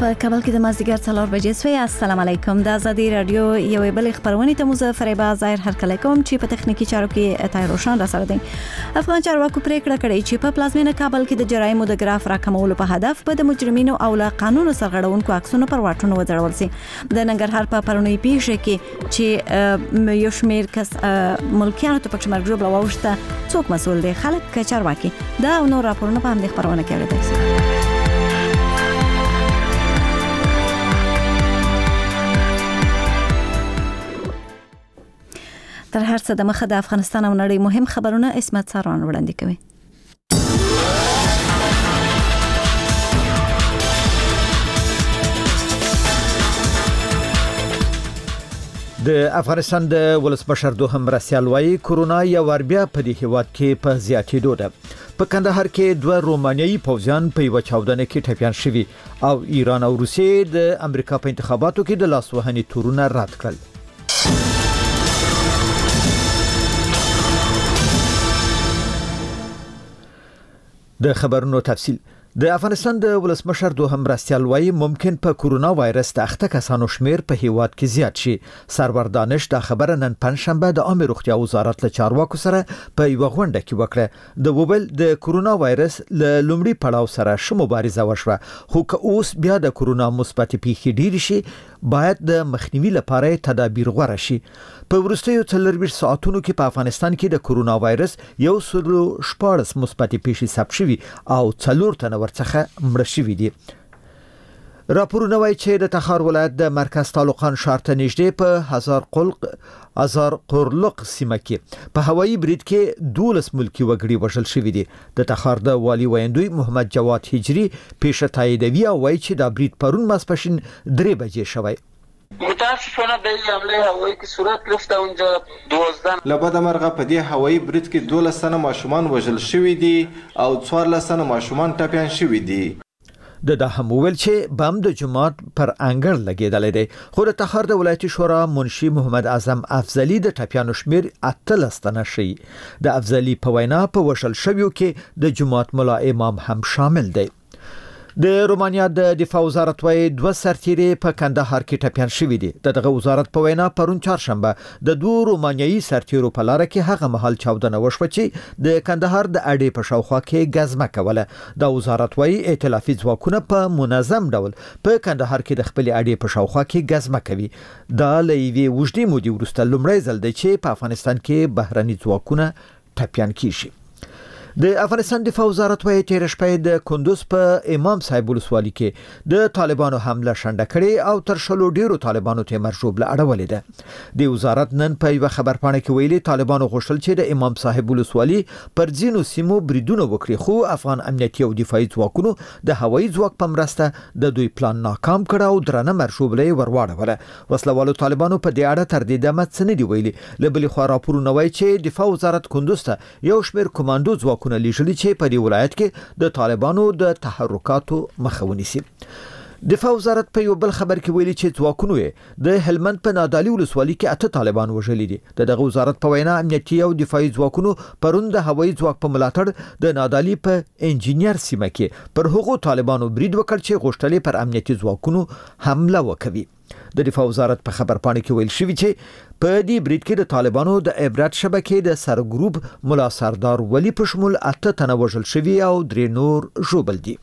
په کابل کې د مازدیګر 4 بجې سوی. السلام علیکم. د ازادي رادیو یو بل خبرونه ته مو فریبا ظاهر هر کله کوم چې په تخنیکی چارو کې تای روشن را سره دي. افغان چارواکو پریکړه کړې چې په پلازمینه کابل کې د جرایمو د ګراف راکمولو په هدف به د مجرمینو او له قانون سرغړونکو عکسونو پر واټونو وځړول شي. د ننګرهار په پرونی پیښه کې چې یو شمېر کس ملکیانو ته پکې مرګ جوړ واوښته څوک مسول دي خلک چارواکي دا نو راپورونه په همدې خبرونه کې اړه تر هر څه د مخه د افغانستان او نړۍ مهم خبرونه اسمت ساران وړاندې کوي. د افغانستان د ولسمشر دوهم مرستیال وايي کرونا یو ور بیا په دې هیواد کې په زیاتېدو ده. په کندهار کې دوه رومانیایي پوځیان په یو چاودنه کې ټپیان شوي او ایران او روسیې د امریکا په انتخاباتو کې د لاسوهنې تورونه رد کړل. د خبرونو تفصیل. د افغانستان د ولسمشر دوهم مرستیال وايي ممکن په کورونا وایرس د اخته کسانو شمیر په هیواد کې زیات شي. سرور دانش د خبره نن پنځشنبه د عامه روغتیا وزارت له چارواکو سره په یو غونډه کې وکړه. د وبل د کورونا وایرس له لومړي پړاو سره شمو مبارزه وشوه خو که اوس بیا د کورونا مثبت پیښې ډیر شي باید د مخنیوي لپاره تدابیر غوړه شي. په وروستیو 24 ساعتونو کې په افغانستان کې د کورونا وایرس یو سلو شپږ مثبت پیښې ثبت شوي او 4 تنه ورڅخه مړه شوي دي. راپورونه وايي چې د تخار ولایت د مرکز طالقان ښار ته نږدې په هزار قرلق سیمه کې په هوایي برید کې 12 ملکی وګړي وژل شوي دي. د تخار د والی ویندوی محمد جواد هجری پیش تاییدوي او وايي چې د برید پرون ماسپښین 3 بجې شوی. متاسفانه به حمله هوایی که صورت گرفته اونجا 12 لبد مرغه په دې هوایی برید کې 12 تنه ماشومان وژل شوي دي او 14 تنه ماشومان ټپیان شوي دي. د هم ویل چې بم د جماعت پر انګړ لګیدل دي. خو د تخار د ولایتي شورا منشي محمد اعظم افضلی د ټپیانو شمیر 18 تنه شي. د افضلی په وینا په وشل شویو کې د جماعت مولا امام هم شامل دی. د رومانیا د دفاع وزارت وايي 2 سرتیري په کندهار کې ټپیان شوي دي. دغه وزارت په وینا پرون چهارشنبه د 2 رومانیایي سرتیرو په لار کې هغه مهال چاودنه وشوه چې د کندهار د اډې په شاوخوا کې غزمه کوله. د وزارت وايي ائتلافي ځواکونه په منظم ډول په کندهار کې د خپل اډې په شاوخوا کې غزمه کوي. دا لوي وجدي مودي ورسته لومړی ځل دی چې په افغانستان کې بهرني ځواکونه ټپیان کیږي. د افغانستان دفاع وزارت وايي تیر شپه د کندوز په امام صاحب ولسوالۍ کې د طالبانو حمله شنډه کړې او تر شلو ډیرو طالبانو ته مرجوب اړولې ده. د وزارت نن په یو خبرپاڼه کې ویلي طالبانو غوښتل چې د امام صاحب ولسوالۍ پر ځینو سیمو بریدونه وکړي خو افغان امنیتي او دفاعي ځواکونو د هوایي ځواک په مرسته د دوی پلان ناکام کړ او درنه مرجوبلې ورواړوله. وسلوالو طالبانو په دې اړه تر دې دمه څه نه دی ویلي. لبلې خو راپورونه وايي چې دفاع وزارت کندوز ته یو شمېر کمانډو ځواکونه لیږلي چې په دې ولایت کې د طالبانو د تحرکاتو مخه ونیسي. دفاع وزارت په یو بل خبر کې ویلي چې ځواکونو د هلمند په نادالي ولسوالۍ کې 8 طالبان وژلي دي. دغه وزارت په وینا امنیتي او دفاعي ځواکونو پرون د هوایي ځواک په ملاتړ د نادالي په انجینیر سیمه کې پر هغو طالبانو برید وکړ چې غوښتل پر امنیتي ځواکونو حمله وکړي. د دفاع وزارت په خبرپاڼه کې ویل شوی چې په دې برید کې د طالبانو د عبرت شبکې د سرګروپ مولا سردار ولی په شمول 8 تنه وژل شوي او 3 نور ژوبل دي.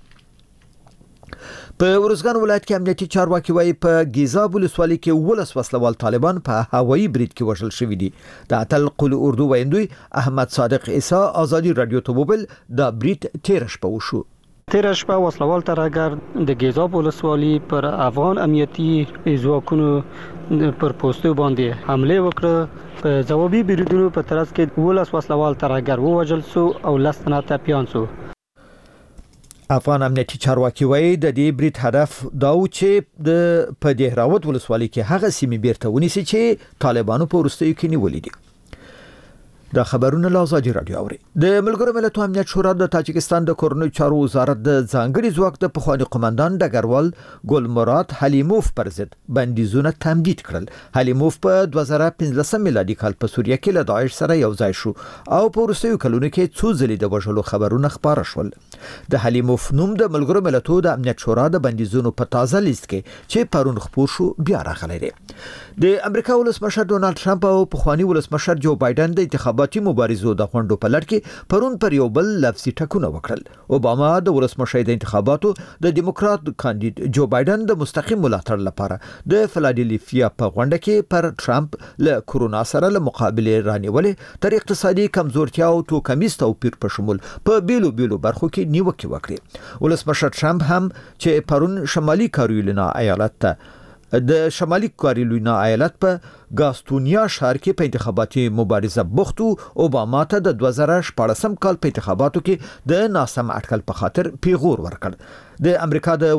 په ورزګان ولایت کې امنیتي چارواکي وايي په ګیزاب ولسوالۍ کې 12 وسلوال طالبان په هوایي برید کې وژل شوي دي. د اتل قل اردو ویندوی احمد صادق عیسی ازادي رادیو ته وویل دا برید تیر شپه وشو. تیر شپه وسلوال ترهګر د ګیزاب ولسوالۍ پر افغان امنیتي ځواکونو پر پوسټو باندې حمله وکړه. په ځوابي بریدونو په ترڅ کې 12 وسلوال ترهګر ووژل شو او 10 تنه ټپیان شو. افغان امنیتي چارواکي وايي د دې برید هدف دا و چې د په دهراوت ولسوالۍ کې هغه سیمې بیرته ونیسي چې طالبانو په وروستیو کې نیولې دي. د خبرونو له ازادي رادیو اوري. د ملګرو ملتونو امنیت شورا د تاجکستان د کورنۍ چارو وزارت د ځانګړي ځواک د پخوانی قومندان ډګروال ګلمراد حلیموف پر ضد بندیزونه تمدید کړل. حلیموف په 2015 میلادي کال په سوریه کې له داعش سره یو ځای شو او په وروستیو کلونو کې څو ځلې د وژلو خبرونه خپاره شول. د حلیموف نوم د ملګرو ملتونو د امنیت شورا د بندیزونو په تازه لیست کې چې پرون خپور شو بیا راغلی دی. د امریکا ولسمشر ډونالد ټرمپ او پخوانی ولسمشر جو بایدن د انتخاباتي مبارزو د غونډو په لړ کې پرون پر یو بل لفظي ټکونه وکړل. اوباما د ولسمشر د انتخاباتو د دیموکرات کاندید جو بایدن د مستقیم ملاتړ لپاره د فلادلفیا په غونډه کې پر ټرمپ له کورونا سره له مقابله رانیولې تر اقتصادي کمزورتیا او توکمیز توپیر په شمول په بیلو برخو کې نیوکه وکړه. ولسمشر ټرمپ هم چې پرون شمالي کارولینا ایالت ته د شمالي کارولینا ایالت په ګاستونیا شهر کې په انتخاباتي مبارزه بوختو اوباما ته د 2014 کال په انتخاباتو کې د ناسم اټکل په خاطر پیغور ورکړ. د امریکا د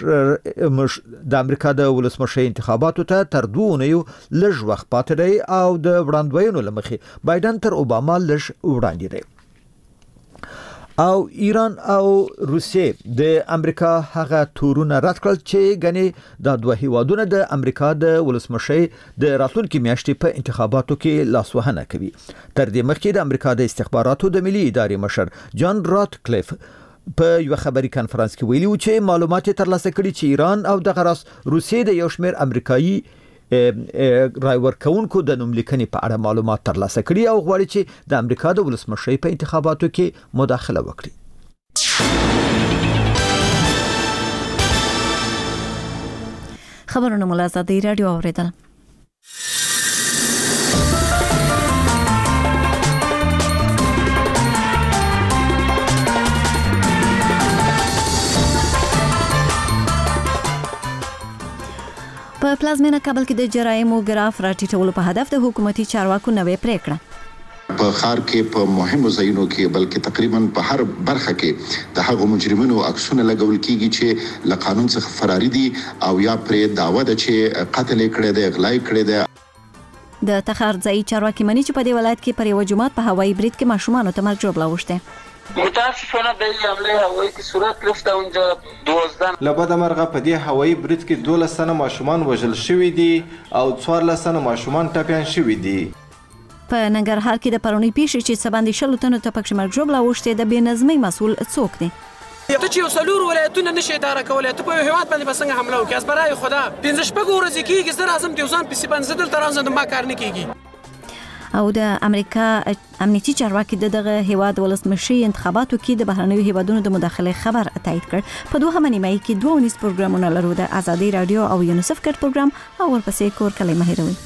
ولسمشر انتخاباتو ته تر 2 اونیو لږ وخت پاتې دی او د وړاندوینو لمخې بایدن تر اوباما لږ وړاندې دی. او ایران او روسیه د امریکا هغه تورونه رد کړل چې غني د دوه هیوادونو د امریکا د ولسمشر د راتلونکو میاشتې په انتخاباتو کې لاسوهنه کوي. تر دې مخکې د امریکا د استخباراتو د ملي ادارې مشر جان راتکلیف په یو خبري کانفرنس کې ویلي و چې معلومات ترلاسه کړي چې ایران او د غرس روسیه د یو شمېر امریکایي رای ورکونکو د نوملیکنې په اړه معلومات ترلاسه کړي او غواړي چې د امریکا د ولسمشر په انتخاباتو کې مداخله وکړي. خبرونه مو له ازادي رادیو اوریدل. په پلازمینه کابل کې د جرایمو ګراف راټیټولو په هدف د حکومتي چارواکو نوې پریکړه په خار کې په مهمو ځایونو کې بلکې تقریبا په هر برخه کې د هغو مجرمینو عکسونه لګول کیږي چې له قانون څخه فراري دي او یا پرې دعوه ده چې قتل کړي دي، اغلا کړي دي. د تخار ځای چارواکي مني چې په دې ولایت کې پر یو جماعت په هوایي برید کې ماشومان ته مرګ جوړ لاوښته. متاسفانه به این حمله هوایی که صورت گرفته اونجا 12 لبد مرغه په دې هوایی برید کې 12 تنه ماشومان وژل شوي دي او 14 تنه ماشومان ټپیان شوي دي. په ننګرهار کې د پرونی پیښې چې سباندې شلو تنو ته پکې مرګ جوړ لاوښته د بېنظمۍ مسؤل څوک دی؟ ته چې یو څلور ولایتونه نشي اداره کولای، ته په هیواد باندې بسنګ حمله وکړې، از برای خدا 15 شپږ ورځې کېږي زه راځم د ځان په سیبان زدل تر ځان ما کار نه کېږي. او د امریکا امنیتي چارواکي دغه هیواد ولسمشر انتخاباتو کې د بهرنیو هیوادونو د مداخله خبر تایید کړ. په 2 نیمایي کې 2 پروګرامونه لرو د ازادي رادیو او یونیسف کډ پروګرام او ورپسې کور کلی مهیروي.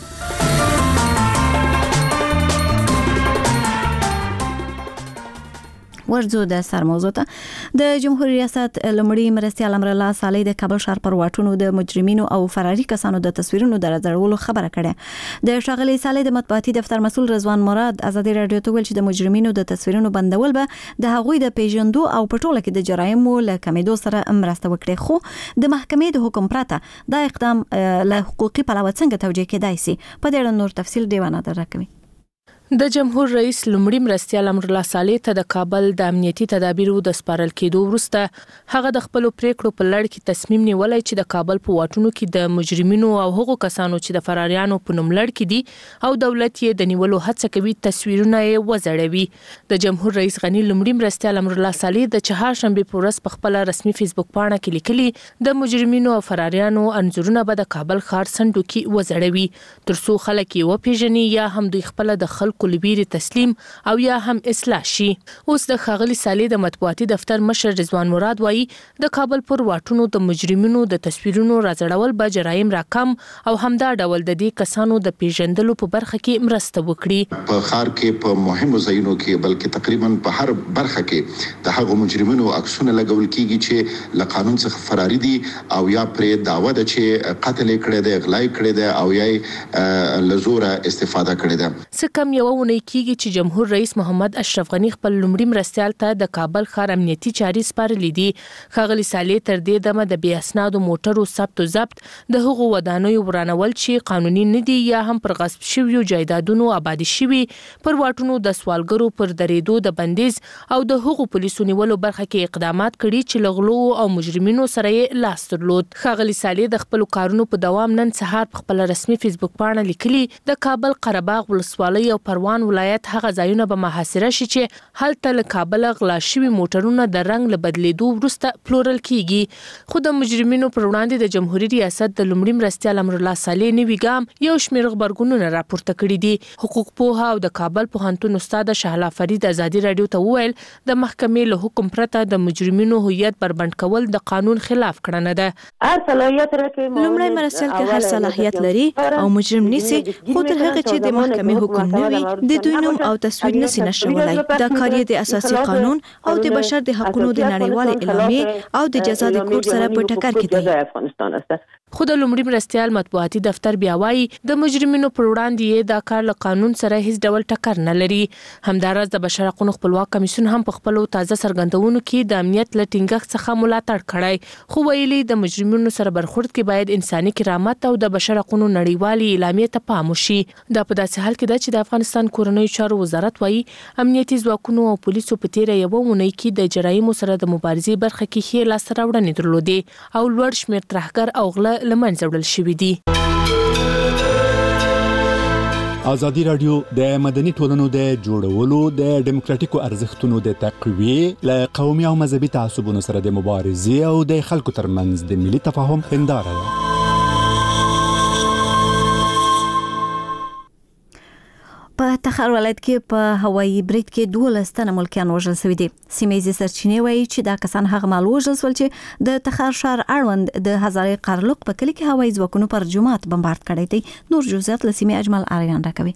ورځو د سرموضوع ته د جمهوریت ریاست لمړي مرستیال امر الله صالح د کابل ښار پر واټونو د مجرمینو او فراري کسانو د تصویرونو درځړولو خبره کړه. د شاغلي صالح د مطبوعاتي دفتر مسؤل رضوان مراد ازادي رادیو ته ویل چې د مجرمینو د تصویرونو بندول به د هغوی د پیژندو او پټوله کې د جرایمو له کمیدو سره مرسته وکړي، خو د محکمې د حکم پرته دا اقدام له حقوقي پلوه څنګه توجیه کېدای شي؟ په دې اړه نور تفصیل دیوانه درکوي. د جمهور رئیس لمړي مرستیال امر الله صالح ته د کابل د امنیتي تدابیرو د سپارل کېدو وروسته هغه د خپل پریکړو په لړ کې تصمیم نیولای چې د کابل په واټونو کې د مجرمینو او هغو کسانو چې د فراریانو په نوم لړ کې دي او دولت یې د نیولو هڅه کوي تصویرونه یې وزړوي. د جمهور رئیس غنی لمړي مرستیال امر الله صالح د چهارشنبه په ورځ په خپل رسمي فیسبوک پاڼه کې لیکلي د مجرمینو او فراریانو انځورونه به د کابل ښار سندو کې وزړوي ترڅو خلک یې وپیژني یا هم دوی خپل د خلکو لبیر تسلیم او یا هم اصلاح شي. اوس د خاغلی صالح د مطبوعاتي دفتر مشر رضوان مراد وایي د کابل پر واټونو د مجرمینو د تصویرونو راځړول به جرایم راکم او همدا ډول د دې کسانو د پیژندلو په برخه کې مرسته وکړي. په ښار کې په مهمو ځایونو کې بلکې تقریبا په هر برخه کې د هغو مجرمینو عکسونه لګول کیږي چې له قانون څخه فراري دي او یا پرې دعوه ده چې قتل کړي دي، اغلا کړي دي او یا له زوره استفاده کړي ده. څه کم یو ونی کیږي چې جمهور رئیس محمد اشرف غنی خپل لومړي مرستيال ته د کابل ښار امنیتي چاري سپارلې دي. ښاغلي صالح تر دې دمه د بې اسنادو موټرو ثبت او ضبط د هغو ودانیو ورانول چې قانوني نه دي یا هم پر غصب شویو جایدادونو آبادی شوي پر واټونو د سوالګرو پر درېدو د بندیز او د هغو پولیسو نیولو برخه کې اقدامات کړي چې لغلو او مجرمینو سره یې لاس درلود. ښاغلي صالح د خپل کارونو په دوام نن سهار په خپل رسمي فیسبوک پاڼه لیکلي د کابل قره باغ ولسوالۍ او پروان ولایت هغه ځایونه به محاصره شي چې هلته له کابل غلا شوي موټرونه د رنګ له بدلیدو وروسته پلورل کیږي. خو د مجرمینو پر وړاندې د جمهوریت ریاست د لومړي مرستیال امرالله صالح نوي ګام یو شمېر غبرګونونه راپورته کړي دي. حقوق پوها او د کابل پوهنتون استاد شهلا فرید ازادي رادیو ته وویل د محکمې له حکم پرته د مجرمینو هویت بربند کول د قانون خلاف کړنه ده. لومړی مرستیال که هر صلاحیت لري او مجرم نیسي خو تر هغه چې د محکمې حکم نه وي د دوی نوم او تصویر نشي نشولای. دا کار د اساسي قانون او د بشر د حقوقو د نړیوال اعلامیې او د جزا د کوډ سره په ټکر کې دی. خو د لومړي مرستیال مطبوعاتي دفتر بیا وایي د مجرمینو پر وړاندې دا کار له قانون سره هیڅ ډول ټکر نه لري. همداراز د بشر حقوقو خپلواک کمیسیون هم په خپل تازه څرګندونو کې د امنیت له ټینګښت څخه ملاتړ کړی خو ویلي د مجرمینو سره برخورد کې باید انساني کرامت او د بشر حقوقو نړیوالې اعلامیې ته پام وشي. دا په داسې حال کې ده چې د افغانستان کورنیو چارو وزارت وایي امنیتي ځواکونو او پولیسو په تیره یوه اونۍ کې د جرایمو سره د مبارزې برخه کې ښې لاسته راوړنې درلودې او لوړ شمېر ترهګر او غله له منځه وړل شوي دي. ازادي رادیو د مدني ټولنو د جوړولو د ډیموکراتیکو ارزښتونو د تقویې له قومي او مذهبي تعصبونو سره د مبارزې او د خلکو ترمنځ د ملي تفاهم هنداره ده. په تخار ولایت کې په هوایي برید کې 12 تنه ملکیان وژل شوي دي. سیمه سرچینې وایي چې دا کسان هغه مال وژل شول چې د تخار ښار اړوند د هزارې قرلق په کلي کې هوایي ځواکونو پر جومات بمبارد کړی دی. نور جزئیات له سیمه اجمل آریان راکوي.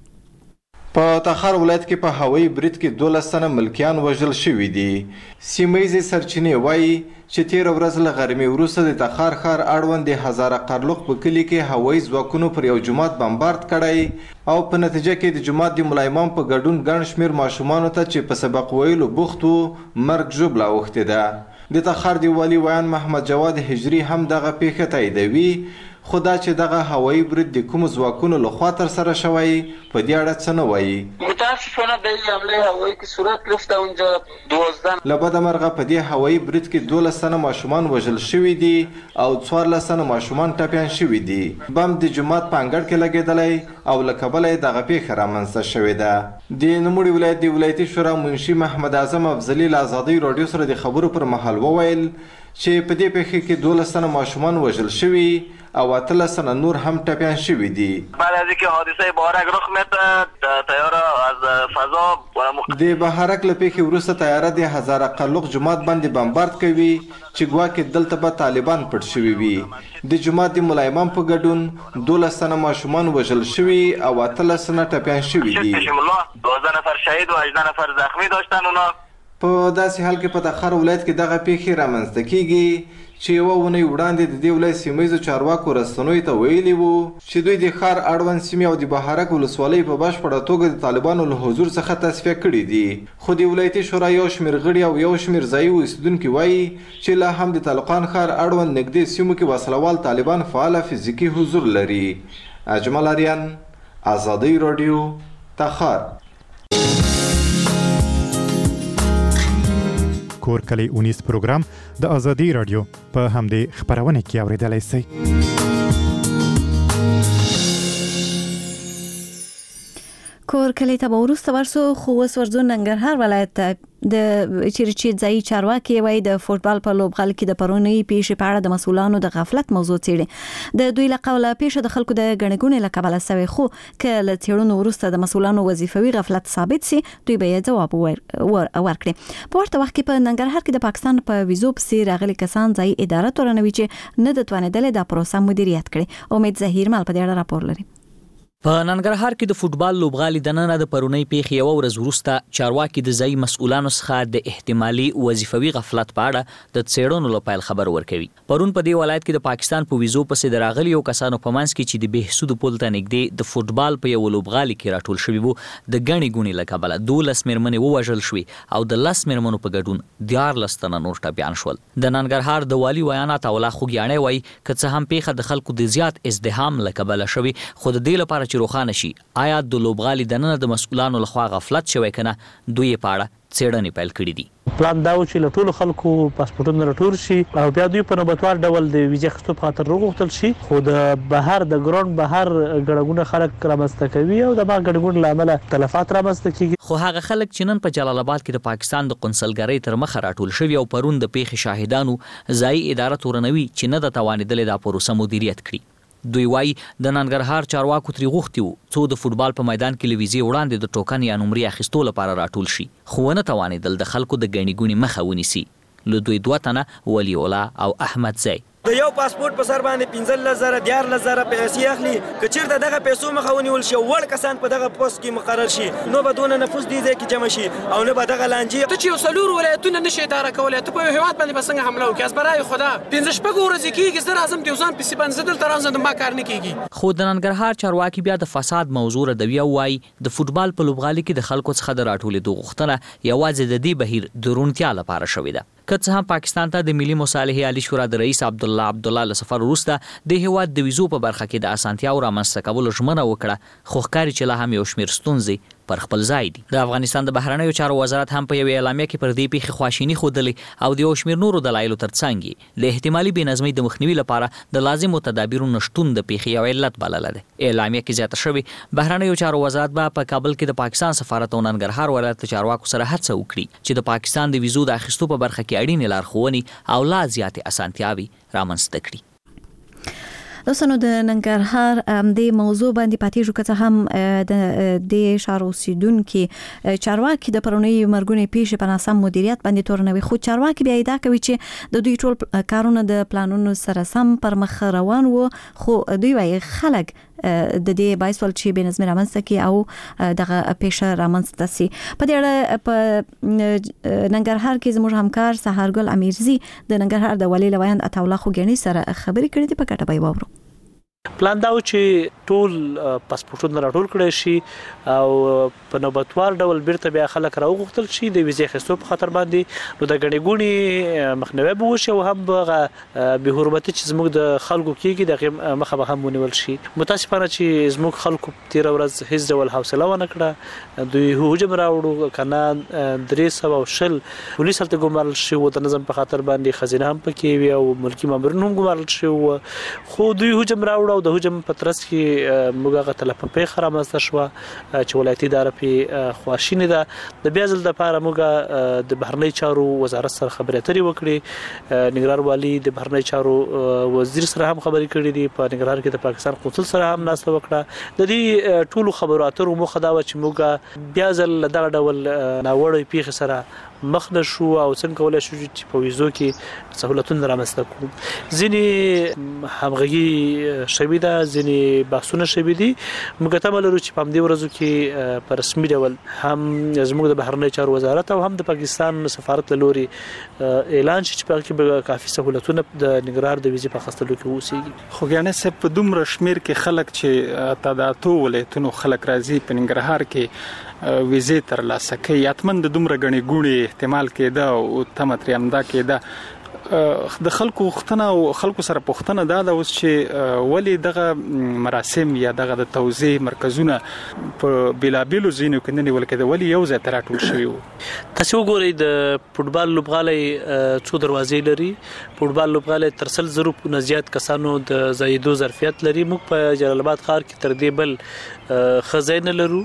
په تخار ولایت کې په هوایي برید کې 12 تنه ملکیان وژل شوي دي. سیمه سرچینې وایي چې تیر ورځ له غرمې وروسته د تخار ښار اړوند د هزاره قرلق په کلي کې هوایي ځواکونو پر یو جومات بمبارد کړی او په نتیجه کې د جومات د ملا امام په ګډون ګڼ شمېر ماشومانو ته چې په سبق ویلو بوخت وو مرګ ژوبله اوښتې ده. د تخار د والي ویان محمد جواد هجري هم دغه پیښه تاییدوي خو دا چې دغه هوایي برید د کومو ځواکونو لخوا ترسره شوی په دې اړه څه نه وایي. متاسفانه به این حمله هوایی که صورت گرفته اونجا 12 له بده مرغه په دې هوایي برید کې 12 تنه ماشومان وژل شوي دي او 14 تنه ماشومان ټپیان شوي دي. بم د جومات په انګړ کې لګېدلی او له کبله یې دغه پیښه رامنځته شوې ده. د نوموړي ولایت د ولایتي شورا منشي محمد اعظم افضلي له ازادۍ راډیو سره د خبرو پر مهال وویل چې په دې پیښه کې 12 تنه ماشومان وژل شوي او 18 تنه نور هم ټپیان شوي دي. بعد از اینکه حادثه بهارک رخ میده طیاره از فضا د بهارک له پیښې وروسته طیاره د هزاره قرلق جومات باندې بمبارد کوي چې ګواکې دلته به طالبان پټ شوي وي. د جومات د ملا امام په ګډون 12 تنه ماشومان وژل شوي او 18 تنه ټپیان شوي دي. 12 نفر شهید و 18 نفر زخمی داشتن. اونا په داسې حال کې په تخار ولایت کې دغه پیښې رامنځته کیږي چې یوه اونۍ وړاندې د دې ولایت سیمه چارواکو رسنیو ته ویلي وو چې دوی د ښار اړوند سیمې او د بهارک ولسوالۍ په بشپړه توګه د طالبانو له حضور څخه تصفیه کړي دي. خو د ولایتي شورا یو شمېر غړي او یو شمېر ځایي اوسېدونکي وایي چې لا هم د طالقان ښار اړوند نږدې سیمو کې وسلوال طالبان فعاله فزیکي حضور لري. اجمل آریان، ازادۍ راډیو، تخار. کور کلی اونیز پروګرام د ازادي رادیو په همدې خبرونه کې اوریدلای شئ. کور کلی ته ورسته ورسو خو وس ورزو ننګرهار ولایت د چیرچی ځای چارواکي وای د فوټبال په لوبغال کې د پرونی پیښې په اړه د مسولانو د غفلت موضوع څېړي. د دوی له قوله پیښه د خلکو د غنګونې لکبله سوي خو کله تیرونو ورسته د مسولانو وظیفوي غفلت ثابت سي دوی به جواب ورکړي. په ورته وخت کې په ننګرهار کې د پاکستان په ویزو پسې راغلي کسان ځای اداره تورنوي چې نه د توانیدل د پروسه مدیریت کړي. امید ظهیر مال په دې اړه راپور لري. په ننګرهار کې د فوتبال لوبغالي د نن د پرونی پیښې یو ورځ وروسته چارواکي د ځای مسؤلانو څخه د احتمالي وظیفوي غفلت په اړه د څېړنو لپاره خبر ورکوي. پرون په دې ولایت کې د پاکستان په ویزو پسې د راغلیو کسانو په منځ کې چې د بهسود پل ته نږدې د فوتبال په یو لوبغالي کې راټول شوي وو د ګڼې ګوڼې له کبله 12 مېرمنې ووژل شوې او د 10 مېرمنو په ګډون 14 تنه نور ټپیان شول. د ننګرهار د والي ویانا تاولا خوګیاڼی وایي که څه هم پیښه د خلکو د زیات ازدحام له کبله شوې خو د دې لپاره روخانه شي آیا د لوبغالي د نن د مسؤلانو لخوا غفلت شوی کنه دوی په اړه څېړنې پیل کړې دي. پلان دا و چې له ټولو خلکو پاسپورټونه راټول شي او بیا دوی په نوبتوار ډول د ویزې اخیستو په خاطر وغوښتل شي خو د بهر د ګراوند بهر ګڼه خلک رامنځته کوي او د هغه ګڼه له امله تلفات رامنځته کیږي. خو هغه خلک چې نن په جلال آباد کې د پاکستان د قونسلګرۍ تر مخه راټول شوي او پرون د پیښې شاهدانو ځایي اداره تورنوي چې نه د توانېدلې دا پروسه مدیریت کړي. دوی وایي د ننګرهار چارواکو ترې غوښتي وو څو د فوتبال په میدان کې له ویزې وړاندې د ټوکن یا نمرې اخیستو لپاره راټول شي خو ونه توانېدل د خلکو د ګڼې ګوڼې مخه ونیسي. له دوی 2 تنه ولی الله او احمد زی د یو پاسپورت په سر باندې 15,000 14,000 پیسې اخلي که چیرته دغه پیسو مخه ونیول شي وړ کسان په دغه پوسټ کې مقرر شي نو به دونه نفوس دي ځکه جمع شي او نه به دغه لانجې ته چې یو څلور ولایتونه نشي اداره کولای ته په هیواد باندې بسنګ حمله وکړي از برای خدا 15 شپږ ورځې کېږي زه راځم دیوزان په سیبان زدل تر راځم ما کار نه کېږي. خو د ننګرهار چارواکي بیا د فساد موضوع ردوي او وايي د فوتبال په لوبغالي کې د خلکو څخه د راټولېدو غوښتنه یوازې د دې بهیر د روڼتیا لپاره شوې ده. که څه هم پاکستان ته د ملي مصالحې عالی شورا د رئیس عبدالله له سفر وروسته د هیواد د ویزو په برخه کې د اسانتیاو رامنځته کولو ژمنه وکړه خو ښکاري چې لا هم یو شمېر ستونزې پر خپل ځای دي. د افغانستان د بهرنیو چارو وزارت هم په یوې اعلامیه کې پر دې پیښې خواشیني ښودلې او د یو شمېر نورو دلایلو ترڅنګ د احتمالي بېنظمۍ د مخنیوي لپاره د لازمو تدابیرو نشتون د پیښې یو علت بلله ده. اعلامیه کې زیاته شوې بهرنیو چارو وزارت به په کابل کې د پاکستان سفارت او ننګرهار ولایت چارواکو سره هڅه وکړي چې د پاکستان د ویزو د اخیستو په برخه کې اړینې لارښوونې او لا زیاتې اسانتیاوې رامنځته کړي. دوستانو د ننګرهار د موضوع باندې پاتې شو که هم د ښار اوسیدونکي چارواکي د پرونی مرګونې پیښې په ناسم مدیریت باندې تورنوي خو چارواکي بیا ادعا کوي چې د دوی ټول کارونه د پلانونو سره سم پر مخ روان وو خو دوی وايي خلک د دې باعث ول چې بنظمي رامنځته کی او دغه پیښه رامنځته سي. په دې اړه په ننګرهار کې زموږ همکار سحرګل امیرزي د ننګرهار د والي لویان عطاالله خوګیاڼي سره خبرې کړې دي په کټه به وورو. پلان دا و چې ټول پاسپورټونه راټول کړي شي او په نوبتوار ډول بیرته بیا خلک راوغوښتل شي د ویزې اخیستو په خاطر باندې نو د ګڼې ګوڼې مخنیوی به وشي او هم هغه بې حرمتي چې زموږ د خلکو کېږي دغې مخه به هم ونیول شي. متاسفانه چې زموږ خلکو تېره ورځ هیڅ ډول حوصله ونه کړه دوی هجوم راوړو که نه 320 پولیس هلته ګمارل شوي وو د نظم په خاطر باندې ښځینه هم پکې وي او ملکي مامورین هم ګمارل شوي وو خو دوی هجوم راوړو او د هجوم په ترڅ کې موږ هغه تلفه پیښه رامنځته شوه چې ولایتي اداره پرې خواشینې ده. د بیا ځل دپاره موږ د بهرنۍ چارو وزارت سره خبرې اترې وکړې. ننګرهار والي د بهرنۍ چارو وزیر سره هم خبرې کړې دي. په ننګرهار کې د پاکستان قونسل سره هم ناسته وکړه. د دې ټولو خبرو اترو موخه دا وه چې موږ بیا ځل له دغه ډول ناوړه پیښې سره مخ نه شو او څنګه کولای شو چې په ویزو کې سهولتونه رامنځته کړو. ځینې همغږي شوي ده ځینې بحثونه شوي دي. موږ تمه لرو چې په همدې ورځو کې په رسمي ډول هم زموږ د بهرنۍ چارو وزارت او هم د پاکستان سفارت له لوري اعلان شي چې په هغه کې به کافي سهولتونه د ننګرهار د ویزې په اخیستلو کې اوسېږي. خوګیاڼي صاحب په دومره شمېر کې خلک چې تعدادو ولایتونو خلک راځي په ننګرهار کې ویزې ترلاسه کوي حتماً د دومره ګڼې ګوڼې احتمال کېده او تمه ترې همدا کېده. د خلکو غوښتنه او خلکو سره پوښتنه دا ده اوس چې ولې دغه مراسم یا دغه د توزیع مرکزونه په بېلابېلو ځایونو کې نه نیول کېده ولې یو ځای ته راټول شوي وو. تاسې وګورئ د فوټبال لوبغالی څو دروازې لري. فوټبال لوبغالی تر 100,000 نه زیات کسانو د ځایېدو ظرفیت لري. موږ په جلال آباد ښار کې تر دې بل ښه ځای نه لرو.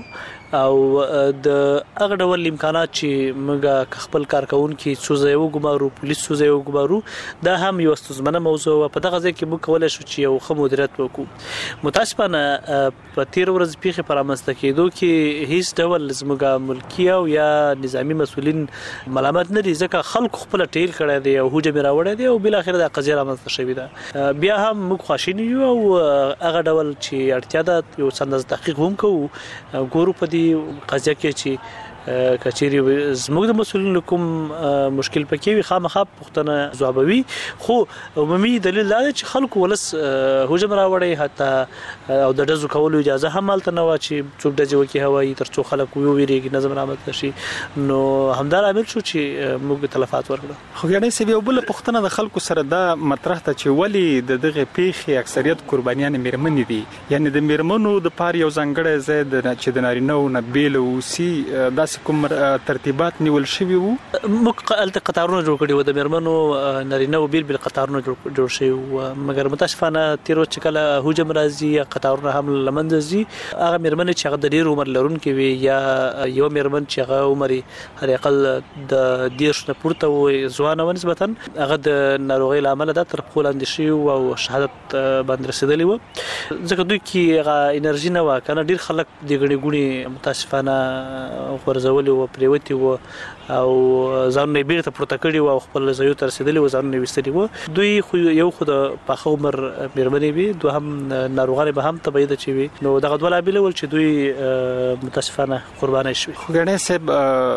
او د هغه ډول امکانات چې موږ خپل کارکونکو سوزي او ګمارو پولیس سوزي او ګمارو دا هم یو ستونزمنه موضوع په دغه ځای کې موږ کولای شو چې یو ښه مدیریت وکړو. متاسفانه په تیر ورځ پیښه پرامسته کېدو کې هیڅ ډول زموږ ملکی او یا نظامی مسولین ملامت نه دي ځکه خلکو خپل ټیل کړی دی او هجوم راوړی دی او بل اخر د قضیه رامنځته شوې ده. بیا هم موږ خوشاله یو او هغه ډول چې اړتیا ده یو څنګه تحقیق هم کوو ګورو په دې قضیه کې چې کچېری زموږ د مسولینو کوم مشکل پکې وي خامخا پښتنه ځوابوي خو عمومي دلیل دا چې خلکو ولس هجوم راوړي حتی او د دزو کولو اجازه هم مالته نه و چې څوک دځي وکي هوایي ترڅو خلکو یو ویریږي نظم رامنځته شي نو همدار عامل شو چې موږ تلفات ورکړو. خو یعنی سبي بل پښتنه د خلکو سره دا مطرح ته چې ولی د دغه پیښې اکثریت قربانیان میرمنې دي یعنی د میرمنو د پاره یو ځانګړی ځای د چې د نارینه نه بیل او سی دا کوم ترتیبات نیول شوی وو مقالت قطارونه جوړ کړي و د مرمنو نارینه او بیل قطارونه جوړ شوی و مګر متاسفانه تیرو چې کله هجوم راځي قطارونه هم لمندزي هغه مرمن چې هغه د ډیر عمر لرونکي وي یا یو مرمن چې هغه عمر هر اقل د دیش نه پورته و ځوان و نسبتا هغه د ناروغي لامل د تر خپل اندشي او شهادت باندې رسیدلی و ځکه دوی کې هغه انرژي نه و کنه ډیر خلک د غړي ګونی متاسفانه ورزول او پریوتی و او ځان بیرته پورته کړی او خپل ځایو ته رسیدلی و ځان وستلی و دوی خو یو خو د پاخه عمر میرمنې وي دوه هم ناروغان به هم تبعید چي وي نو دغه ډول ابل ول چې دوی متاسفانه قرباني شوي. خو غنې سب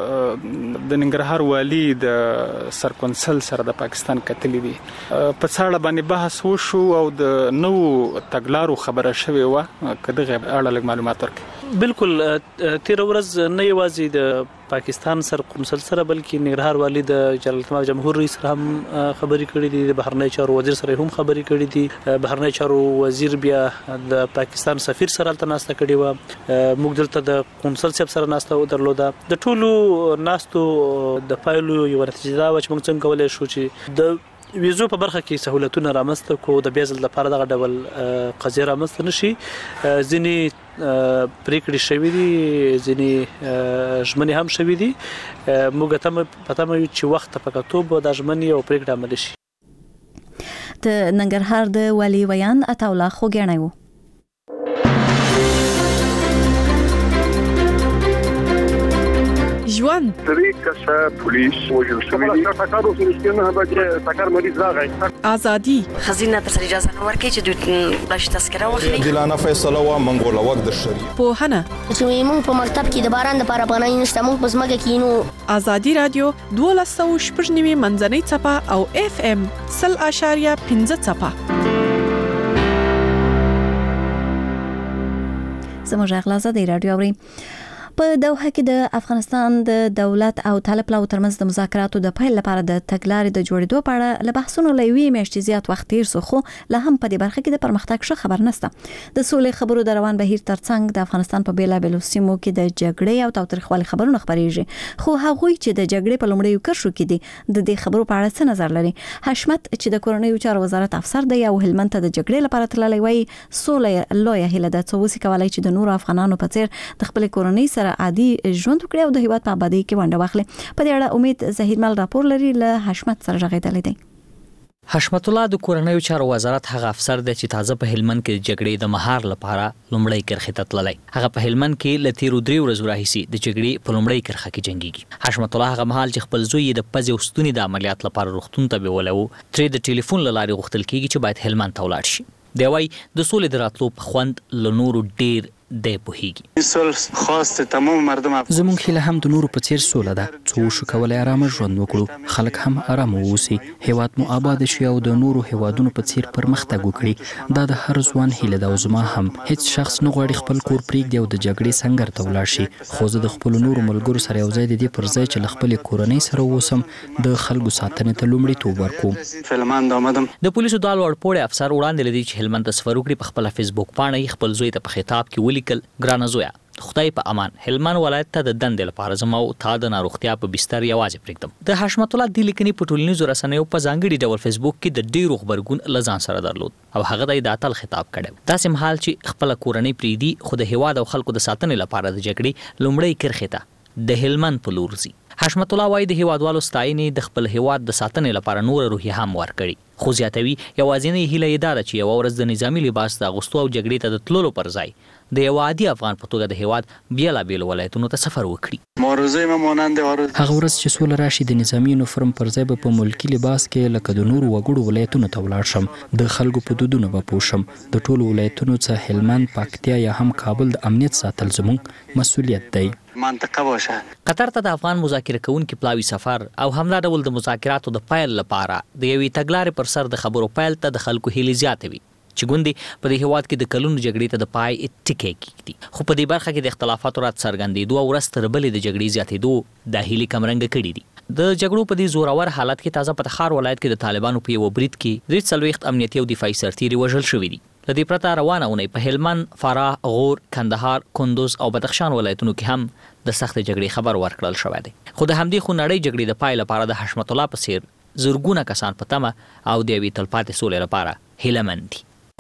د ننګرهار والی د سرکونسل سره د پاکستان کتلی دي په څاړه باندې بحث وشو او د نو تګلارو خبره شوی و کدغه اړه لږ معلومات ورکړي. بالکل تیر ورځ نه یوازې د پاکستان سرکونسل سره بلکې ننګرهار والی د جلالتمآب جمهور رئیس سره هم خبرې کړې دي د بهرنی چارو وزیر سره هم خبرې کړې دي بهرنی چارو وزیر بیا د پاکستان سفیر سره تناسته کړې و موږ دلته د قونسل صاحب سره ناسته درلوده د ټولو ناستو د پایلو یو نتیجه دا و چې موږ څنګه کولای شو چې د ویزو په برخه کې سہولتونه رامنځته کو د بیازل لپاره دغه ډول قضیه رامنځته نشي ځینی پریکړې شوې دي ځینی ژمنې هم شوې دي موږ ته پته مې چې وخت په کتوب د ژمنې او پریکړې عمل شي. د ننګرهار د والي ویان عطاالله خوګیڼی و. ژوند طریقه پولیس وجل شوی دی تاکارو سنستنه به تاکار مریض راغی ازادي خزینه تر اجازه نه ورکړي چې دوی بلش تذکره واخلي دلانه فیصله و منګول وخت د شری په هنه چې موږ په مکتب کې د باران لپاره پناه نشته موږ په زمګه کې نو ازادي رادیو 12.9 منځنۍ چپه او FM 0.15 چپه زموږ اغلازه دی رادیو اوري په دوحه کې د افغانستان د دولت او طالب له ترمنځ د مذاکراتو د پیل لپاره د تګلارې د جوړېدو په اړه له بحثونو لوي میاشتې زیات وخت تیر سو خو له هم په دې برخه کې د پرمختګ څه خبر نشته. د سولې خبرو د روان بهیر ترڅنګ د افغانستان په بیلابېلو سیمو کې د جګړې او تاوتریخوالي خبرونه خبرېږي خو هغوی چې د جګړې په لومړیو کرښو کې دي د دې خبرو په اړه څه نظر لري. حشمت چې د کورنیو چارو وزارت افسر دی او هلمند ته د جګړې لپاره تللی وای سولې لویه هیله ده څه وسی کولای چې د نورو افغانانو په څیر د خپل کورنۍ سره عادي ژوند وکړي او د هیواد په آبادی کې ونډه واخلي. په دې اړه امید زهیرمل راپور لري له حشمت سره غږیدل دي. حشمت الله د کورنیو چارو وزارت هغه افسر دی چې تازه په هلمند کې جګړې د مهار لپاره لومړی کرخه ته تللی. هغه په هلمند کې ل 13 ورځې راهیسي د جګړې په لومړی کرخه کې جنگيږي. حشمت الله هغه مهال چې خپل زوی د پزې وستونی د عملیات لپاره روغتون ته بیولو ترې د ټلیفون لارې غوښتل کیږي چې باید هلمند ته ولاړ شي. دی وای د سولې د راتلو په خوند ل نورو ډیر د پوهیږي. خاص تمام مردم زموږ هیله هم د نورو په څیر سوله ده څو شو کولای آرام ژوند وکړو خلک هم آرام ووسی هیواد مو آباد شي او د نورو هیوادونو په څیر پرمختګ وکړي دا د هر ځوان هیله ده او زما هم هیڅ شخص نه غواړي خپل کور پرېږدي او د جګړې سنگر ته ولاړ شي خو زه د خپل نورو ملګرو سره یو ځای د دې پر ځای چې خپل کورنۍ سره ووسم د خلکو ساتنې ته لومړیتوب ورکوم. فلمان دامدم د پولیسو د لوړپوړي افسر وړاندې لدی چې هلمند ته سفر وکړي په خپل فیسبوک باندې خپل زوی ته په خطاب کې ولیکل ګرانه زویا خدای په امان. هلمند ولایت ته د دندې لپاره زما او تا د ناروغتیا په بستر یوازې پرېږدم. د حشمت الله د لیکنې په ټولنیزو رسنیو په ځانګړي ډول فیسبوک کې د ډېرو خبرګون له ځان سره درلود او هغه د اتل خطاب کړی. داسې مهال چې خپل کورنۍ پریدي خو د هیواد او خلکو د ساتنې لپاره د جګړې لومړی کرښې ته د هلمند په لور ځي. حشمت الله وایي د هیوادوالو ستاینې د خپل هیواد د ساتنې لپاره نور روحیه هم ورکړي. خو زیاتوي یوازینۍ هیله یې دا ده چې یوه ورځ د نظامي لباس د اغوستو او جګړې ته د تللو پر ځای د یو عادي افغان په توګه د هیواد بیلابیلو ولایتونو ته سفر وکړي. هغه ورځ چې سوله راشي د نظامي یونیفورم پر ځای به په ملکي لباس کې لکه د نورو وګړو ولایتونو ته ولاړ شم. د خلکو په دودونو به پوه شم. د ټولو ولایتونو څخه هلمند، پکتیا یا هم کابل د امنیت ساتل زموږ مسؤلیت دی. قطر ته د افغان مذاکره کوونکي پلاوي سفر او همدا ډول د مذاکراتو د پیل لپاره د یوې تګلارې پر سر د خبرو پیل ته د خلکو هیلې زیاتوي چې ګوندې په دې هیواد کې د کلونو جګړې ته د پای ټکی کېږدي. خو په دې برخه کې د اختلافاتو راڅرګندېدو او ورځ تر بلې د جګړې زیاتېدو دا هیلې کمرنګه کړي دي. د جګړو په دې زورور حالت کې تازه په تخار ولایت کې د طالبانو په یو برید کې 43 امنیتي او دفاعي سرتیري وژل شوي دي. له دې پرته روانه اونۍ په هلمند، فراه، غور، کندهار، کندوز او بدخشان ولایتونو کې هم د سخت جګړې خبر ورکړل شوی دی. خو د همدې خونړۍ جګړې د پای لپاره د حشمت الله په څیر زرګونه کسان په تمه او د یوې تلپاتې سولې لپاره هیلهمند دي.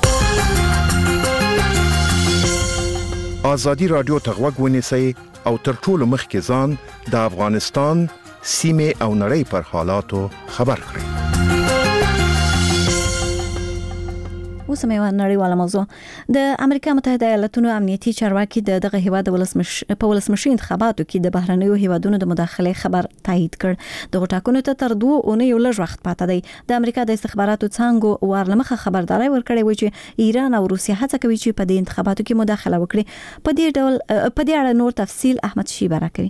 ازادي رادیو ته غوږ ونیسئ او تر ټولو مخکې ځان د افغانستان سیمې او نړۍ پر حالاتو خبر کړئ. اوس هم یوه نړیواله موضوع. د امریکا متحده ایالاتونو امنیتي چارواکي دغه هیواد په ولسمشي انتخاباتو کې د بهرنیو هیوادونو د مداخلې خبر تایید کړ. دغه ټاکنو ته تر 2 اونیو لږ وخت پاته دی. د امریکا د استخباراتو څانګو ورلمخه خبرداري ورکړې و چې ایران او روسیه هڅه کوي چې په دې انتخاباتو کې مداخله وکړي. په دې اړه نور تفصیل احمد شیبه راکوي.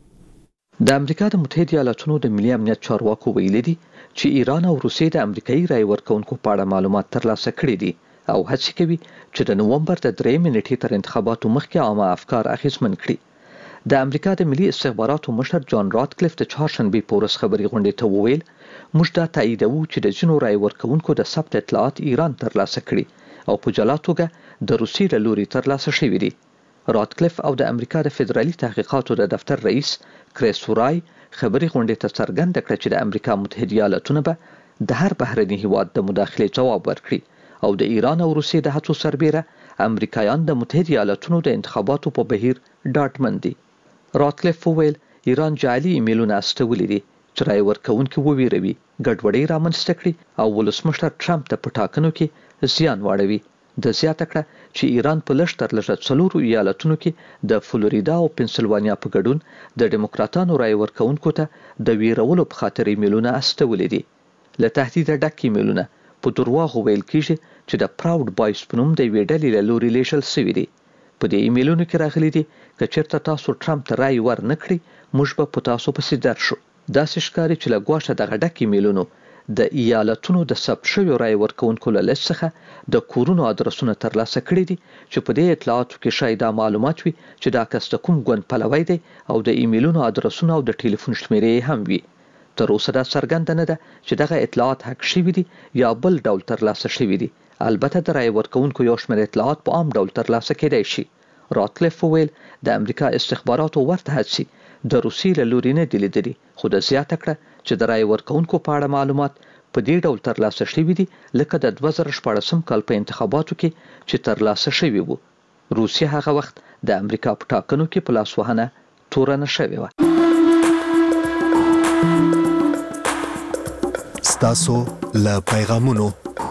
د امریکا د متحده ایالاتونو د ملي امنیت چارواکو ویلي دي چې ایران او روسیه د امریکایي رای ورکونکو په اړه معلومات ترلاسه کړي دي او هڅه کوي چې د نومبر د 3 نیټې تر انتخاباتو مخکې عامه افکار اخیستمن کړي. د امریکا د ملي استخباراتو مشر جان راتکلیف د چهارشنبې په ورځ خبري غونډې ته وویل موږ دا تاییدوو چې د ځینو رای ورکونکو د ثبت اطلاعات ایران ترلاسه کړي او په جلا توګه د روسیې له لوري ترلاسه شوي دي. راتکلیف او د امریکا د فدرالي تحقیقاتو د دفتر رئیس کریس ورای خبري غونډې ته څرګنده کړه چې د امریکا متحده ایالاتونه به د هر بهرني هیواد د مداخلې جواب ورکړي او د ایران او روسیې د هڅو سربېره امریکایان د متحده ایالاتونو د انتخاباتو په بهیر ډاډمن دي. راتکلیف وویل ایران جعلي ایمیلونه استولي دي چې رای ورکوونکي وویروي، ګډوډي رامنځته کړي او ولسمشر ټرمپ ته په ټاکنو کې زیان واړوي. د زیاته کړه چې ایران په لږ تر لږه 4 ایالتونو کې د فلوریدا او پنسلوانیا په ګډون د ډیموکراتانو رای ورکوونکو ته د ویرولو په خاطر ایمیلونه استولي دي. له تهدید ډک ایمیلونه په درواغو ویل کیږي چې د پراود بایس په نوم د یوې ډلې له لوري لیږل شوي دي. په دې ایمیلونو کې راغلي دي که چېرته تاسو ټرمپ ته رای ور نه کړئ موږ به په تاسو پسې درشو. داسې ښکاري چې له ګواښه دغه ډک ایمیلونو د ایالتونو د ثبت شویو رای ورکوونکو له لیست څخه د کورونو ادرسونه ترلاسه کړي دي چې په دې اطلاعاتو کې شاید دا معلومات وي چې دا کس د کوم ګوند پلوی دی او د ایمیلونو ادرسونه او د ټلیفون شمیرې هم وي. تر اوسه دا څرګنده نه ده چې دغه اطلاعات حق شوي دي یا بل ډول ترلاسه شوي دي. البته د رای ورکوونکو یو شمېر اطلاعات په عام ډول ترلاسه کېدای شي. راتکلیف وویل د امریکا استخباراتو ورته هڅې د روسیې له لوري نه دي لیدلي، خو د زیاته کړه چې د رای ورکوونکو په اړه معلومات په دې ډول ترلاسه شوي دي لکه د 2014 کال په انتخاباتو کې چې ترلاسه شوي وو. روسیه هغه وخت د امریکا په ټاکنو کې په لاسوهنه تورنه شوې وه. ستاسو له پیغامونو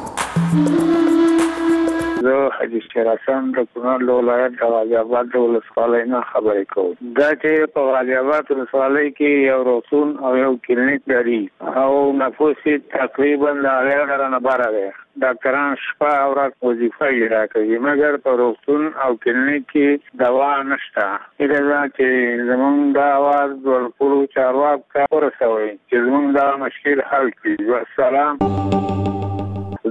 زه حاجي شیر حسن د کونړ ولایت د غازي آباد د ولسوالۍ نه خبرې کوم. دا چې په غازي آباد ولسوالۍ کې یو روغتون او یو کلینیک لري او نفوس تقریبا د 1000 نه باره دی. ډاکټران شپه او ورځ وظیفه اجرا کوي مګر په روغتون او کلینیک کې دوا نشته. دا چې زمونږ د اواز ورکولو چارواکو ته ورسوي چې زمونږ دا مشکل حل کړي. والسلام.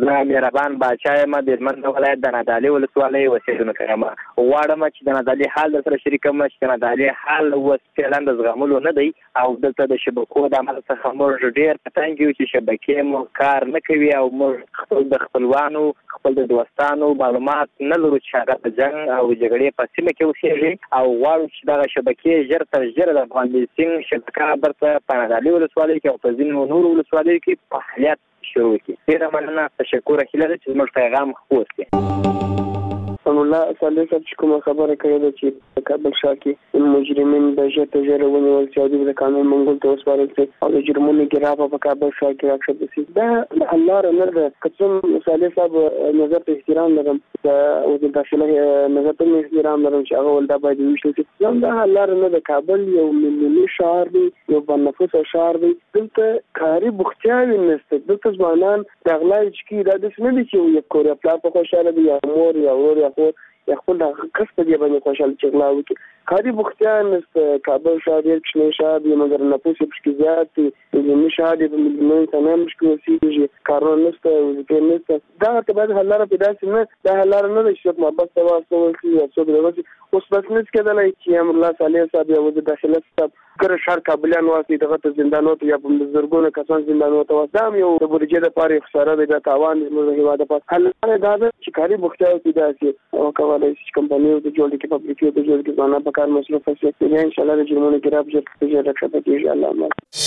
زه مهربان باچا یم د هلمند ولایت د نادعلي ولسوالۍ اوسېدونکی یم. غواړم چې د نادعلي حال در سره شریک کړم چې د نادعلي حال اوس فعلا د زغملو نه دی او دلته د شبکو د عمل څخه موږ ډېر په تنګ یو چې شبکې مو کار نه کوي او موږ خپل د خپلوانو خپل د دوستانو معلومات نه لرو چې هغه د جنګ او جګړې په سیمه کې اوسېږي او غواړو چې دغه شبکې ژر تر ژره د افغان بیسینګ شبکه برته په نادعلي ولسوالۍ کې او په ځینو نورو ولسوالیو کې فعالیت شروع کړي. ډېره مننه، تشکر هیله ده چې زموږ پیغام خپور کړي. الله صالح صاحب چې کومه خبره کړې ده چې په کابل ښار کې مجرمین د ژر تر ژره ونیول شي او دوی د قانون منګول ته وسپارل شي او د جرمونو ګراف په کابل ښار کې راښکته شي. دا حل لاره نه ده. که څوم صالح صاحب نظر ته احترام لرم، د وزیر داخله نظر ته احترام لرم چې هغه ول دا باید وشي چې دا حل لاره نه ده. کابل یو ملي ښار دی، یو بنفسه ښار دی. دلته کاري بوختیاوې نشته. دلته ځوانان د غلا چکي دا د نه دي چې یو کور پلا په خوشاله دی یا مور یا ورور یا خپل کس په دې باندې خوشاله چې غلا وکړي. کاري بوختیان نشته. کابل ښار ډېر کوچنی ښار دی مګر نفوس یې پکې زیات دی. ملي ښار دی، په ملیونونو انسانان پکې اوسېږي. کارونه نشته، وظیفې نشته. دغه ته باید حل لاره پیدا شي. نه دا حل لاره نه ده چې څوک محبت ته واستول شي یا څوک دغه شي. اوس بس نشي کېدلی چې امرالله صالح صاحب یا وزیر داخله صاحب ګره ښار کابلیان واستي دغه ته زندانونو ته یا په زرګونو کسان زندانونو ته واستي. دا هم یو د بودیجې دپاره یو خساره دی، دا تاوان دی زموږ د هېواد دپاره. حل لاره دا ده چې کاري بوختیاوې پیدا شي او کولی شي چې کمپنیو ته جوړ کړي، فابریکې ته جوړ کړي، ځوانان په کار مصروفه شي. بیا انشاءالله د جرمونو ګراف ژر تر ژره راښکته کېږي. الله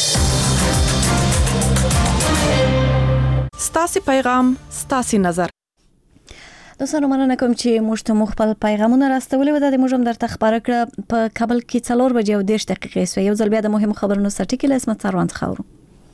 ستاسې پیغام ستاسې نظر. دوستانو مننه کوم چې موږ ته خپل پیغامونه راستولي و. د موږ هم درته خبره کړه په کابل کې 4 بجې او 10 دقیقې سوې. یو ځل بیا د مهمو خبرونو سرټکی له اسمت سروان څخه اورو.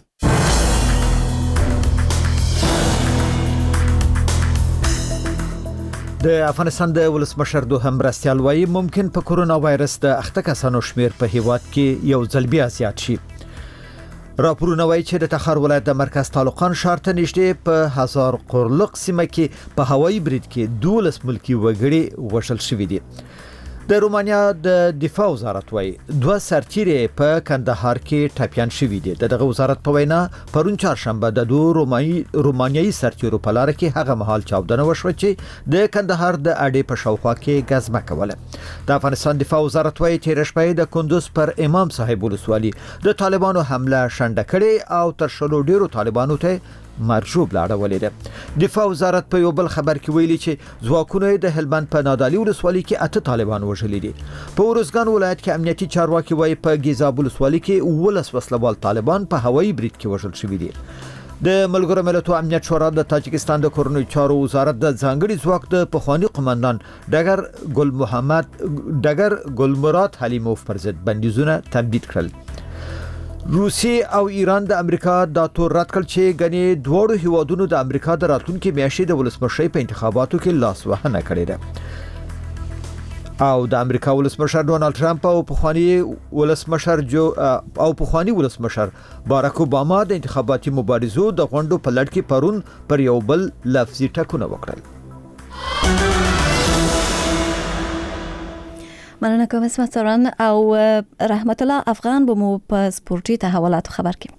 د افغانستان د ولسمشر دوهم مرستیال وایي ممکن په کورونا وایرس د اخته کسانو شمیر په هیواد کې یو ځل بیا زیات شي. راپورونه وایي چې د تخار ولایت د مرکز طالقان ښار ته نږدې په هزار قرلق سیمه کې په هوایي برید کې 12 ملکی وګړي وژل شوي دي. د رومانیا د دفاع وزارت وایي 2 سرتیري په کندهار کې ټپیان شوي دي. دغه وزارت په وینا پرون چهارشنبه د 2 رومانیایي سرتیرو په لار کې هغه مهال چاودنه وشوه چې د کندهار د اډې په شاوخوا کې غزمه کوله. د افغانستان دفاع وزارت وایي تیر شپه د کندوز پر امام صاحب ولسوالي د طالبانو حمله شنډه کړې او تر شلو ډیرو طالبانو ته مرجوب لاړولې ده. دفاع وزارت په یو بل خبر کې ویلي چې ځواکونه د هلمند په نادعلي ولسوالۍ کې 8 طالبان وژلي دي. په ورزګان ولایت کې امنیتي چارواکي وایي په ګیزاب ولسوالۍ کې 19 وسلوال طالبان په هوایي برید کې وژل شوي دي. د ملګرو ملتونو امنیت شورا د تاجکستان د کورنۍ چارو وزارت د ځانګړي ځواک د پخوانی قومندان ډګر ګلمراد حلیموف پر ضد بندیزونه تمدید کړل. روسیه او ایران د امریکا د تور رد کړ چې غني دوه هیوادونو د امریکا د راتلونکو میاشتې د ولسمشر په انتخاباتو کې لاس وهنه کړې ده. او د امریکا ولسمشر ډونالد ټرمپ او پخوانی ولسمشر باراک اوباما د انتخاباتي مبارزو د غونډو په لړ کې پرون پر یو بل لفظي ټکونه وکړل. مننه کوم اسمت سروان او رحمت الله افغان به مو په سپورتي تحولاتو خبر کړي.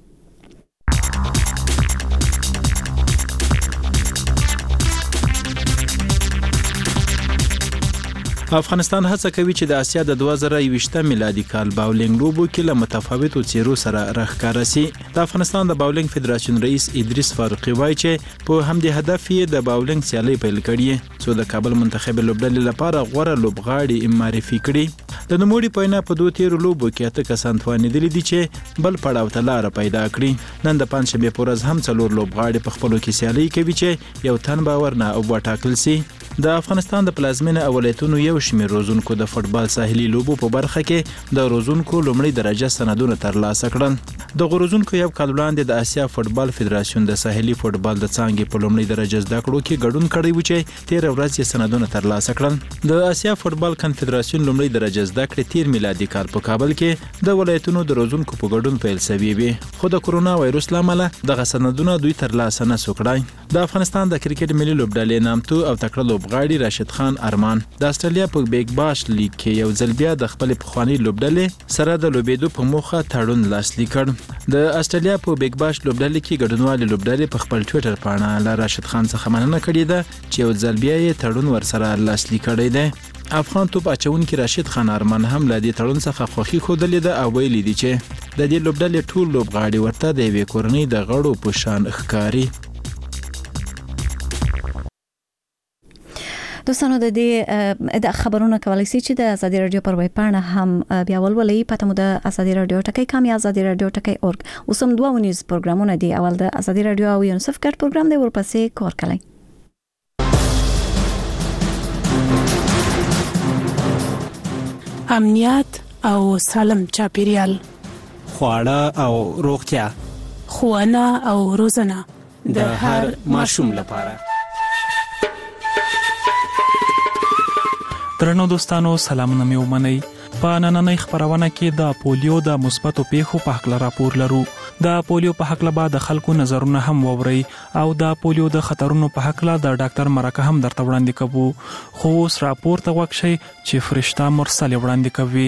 افغانستان هڅه کوي چې د اسیا د 2020 میلادي کال باولینګ لوبو کې له متفاوتو څیرو سره راښکاره سي. د افغانستان د باولینګ فدراسیون رئیس ادریس فاروقي وایي چې په همدې هدف یې د باولینګ سیالي پیل کړې څو د کابل منتخب لوبډلې لپاره غوره لوبغاړي معرفي کړي. د نوموړي په وینا په 2 تیرو لوبو کې 8 کسان توانېدلي دي چې بل پړاو ته لار پیدا کړي. نن د پنځشنبه په ورځ هم 4 لوبغاړي په خپلو کې سیالي کوي چې یو تن باور نه او وټاکل سي. د افغانستان د پلازمینه اولایتونو یو شمېر روزونکو د فوتبال ساحلي لوبو په برخه کې د روزونکو لومړی درجه سندونه ترلاسه کړل. د روزونکو یو کال وړاندې د اسیا فوتبال فدراسیون د ساحلي فوتبال د څانګې په لومړی درجه زده کړو کې ګډون کړی و چې 13 ورځې یې سندونه ترلاسه کړل. د اسیا فوتبال کنفدراسیون لومړی درجه زده کړې 13 میلادي کال په کابل کې د ولایتونو د روزونکو په ګډون پیل شوی وي، خو د کورونا وایرس لامل دغه سندونه دوی ترلاسه نه سو کړای. د افغانستان د کرکټ ملي لوبډلې نامتو او تکړه لوبغاړي راشد خان ارمان د استرالیا په بیگ باش لیګ کې یو ځل بیا د خپل پخوانی لوبډلې سره د لوبېدو په موخه تړون لاسلیک کړ د استرالیا په بیگ باش لوبډلې کې ګډونوال لوبډلې په خپل ټوئیټر باندې له راشد خان څخه مننه کړې ده چې یو ځل بیا یې تړون ورسره لاسلیک کړی دی افغان توپ اچونکي راشد خان ارمان هم له دې تړون څخه خوښي ښودلې ده او ویلي دي چې د دې لوبډلې ټول لوبغاړي ورته د یوې کورنۍ د غړو په شان ښکاري. دوستانو د دې خبرونه کولای شي چې د ازادي رادیو پر ویب پاڼه هم بیا ولولئ. پته مو د ازادي رادیو ټکی کام یا ازادي رادیو ټکی اورګ. اوس هم دوه ونیز پروګرامونه دي. اول د ازادي رادیو او یونیسف ګډ پروګرام دی، ورپسې کور کلی. امنیت او سالم چاپیریال، خواړه او روغتیا، ښوونه او روزنه د هر ماشوم لپاره. درنو دوستانو سلامونه مې ومنئ. په نننۍ خبرونه کې د پولیو د مثبتو پیښو په حق راپور لرو. د پولیو په حق له د خلکو نظرونه هم ووري او د پولیو د خطرونو په حق له د ډاکټر مرکه هم درته وړاندې کوو. خو اوس راپور ته وګورئ چې فرشته مرسل وړاندې کوي.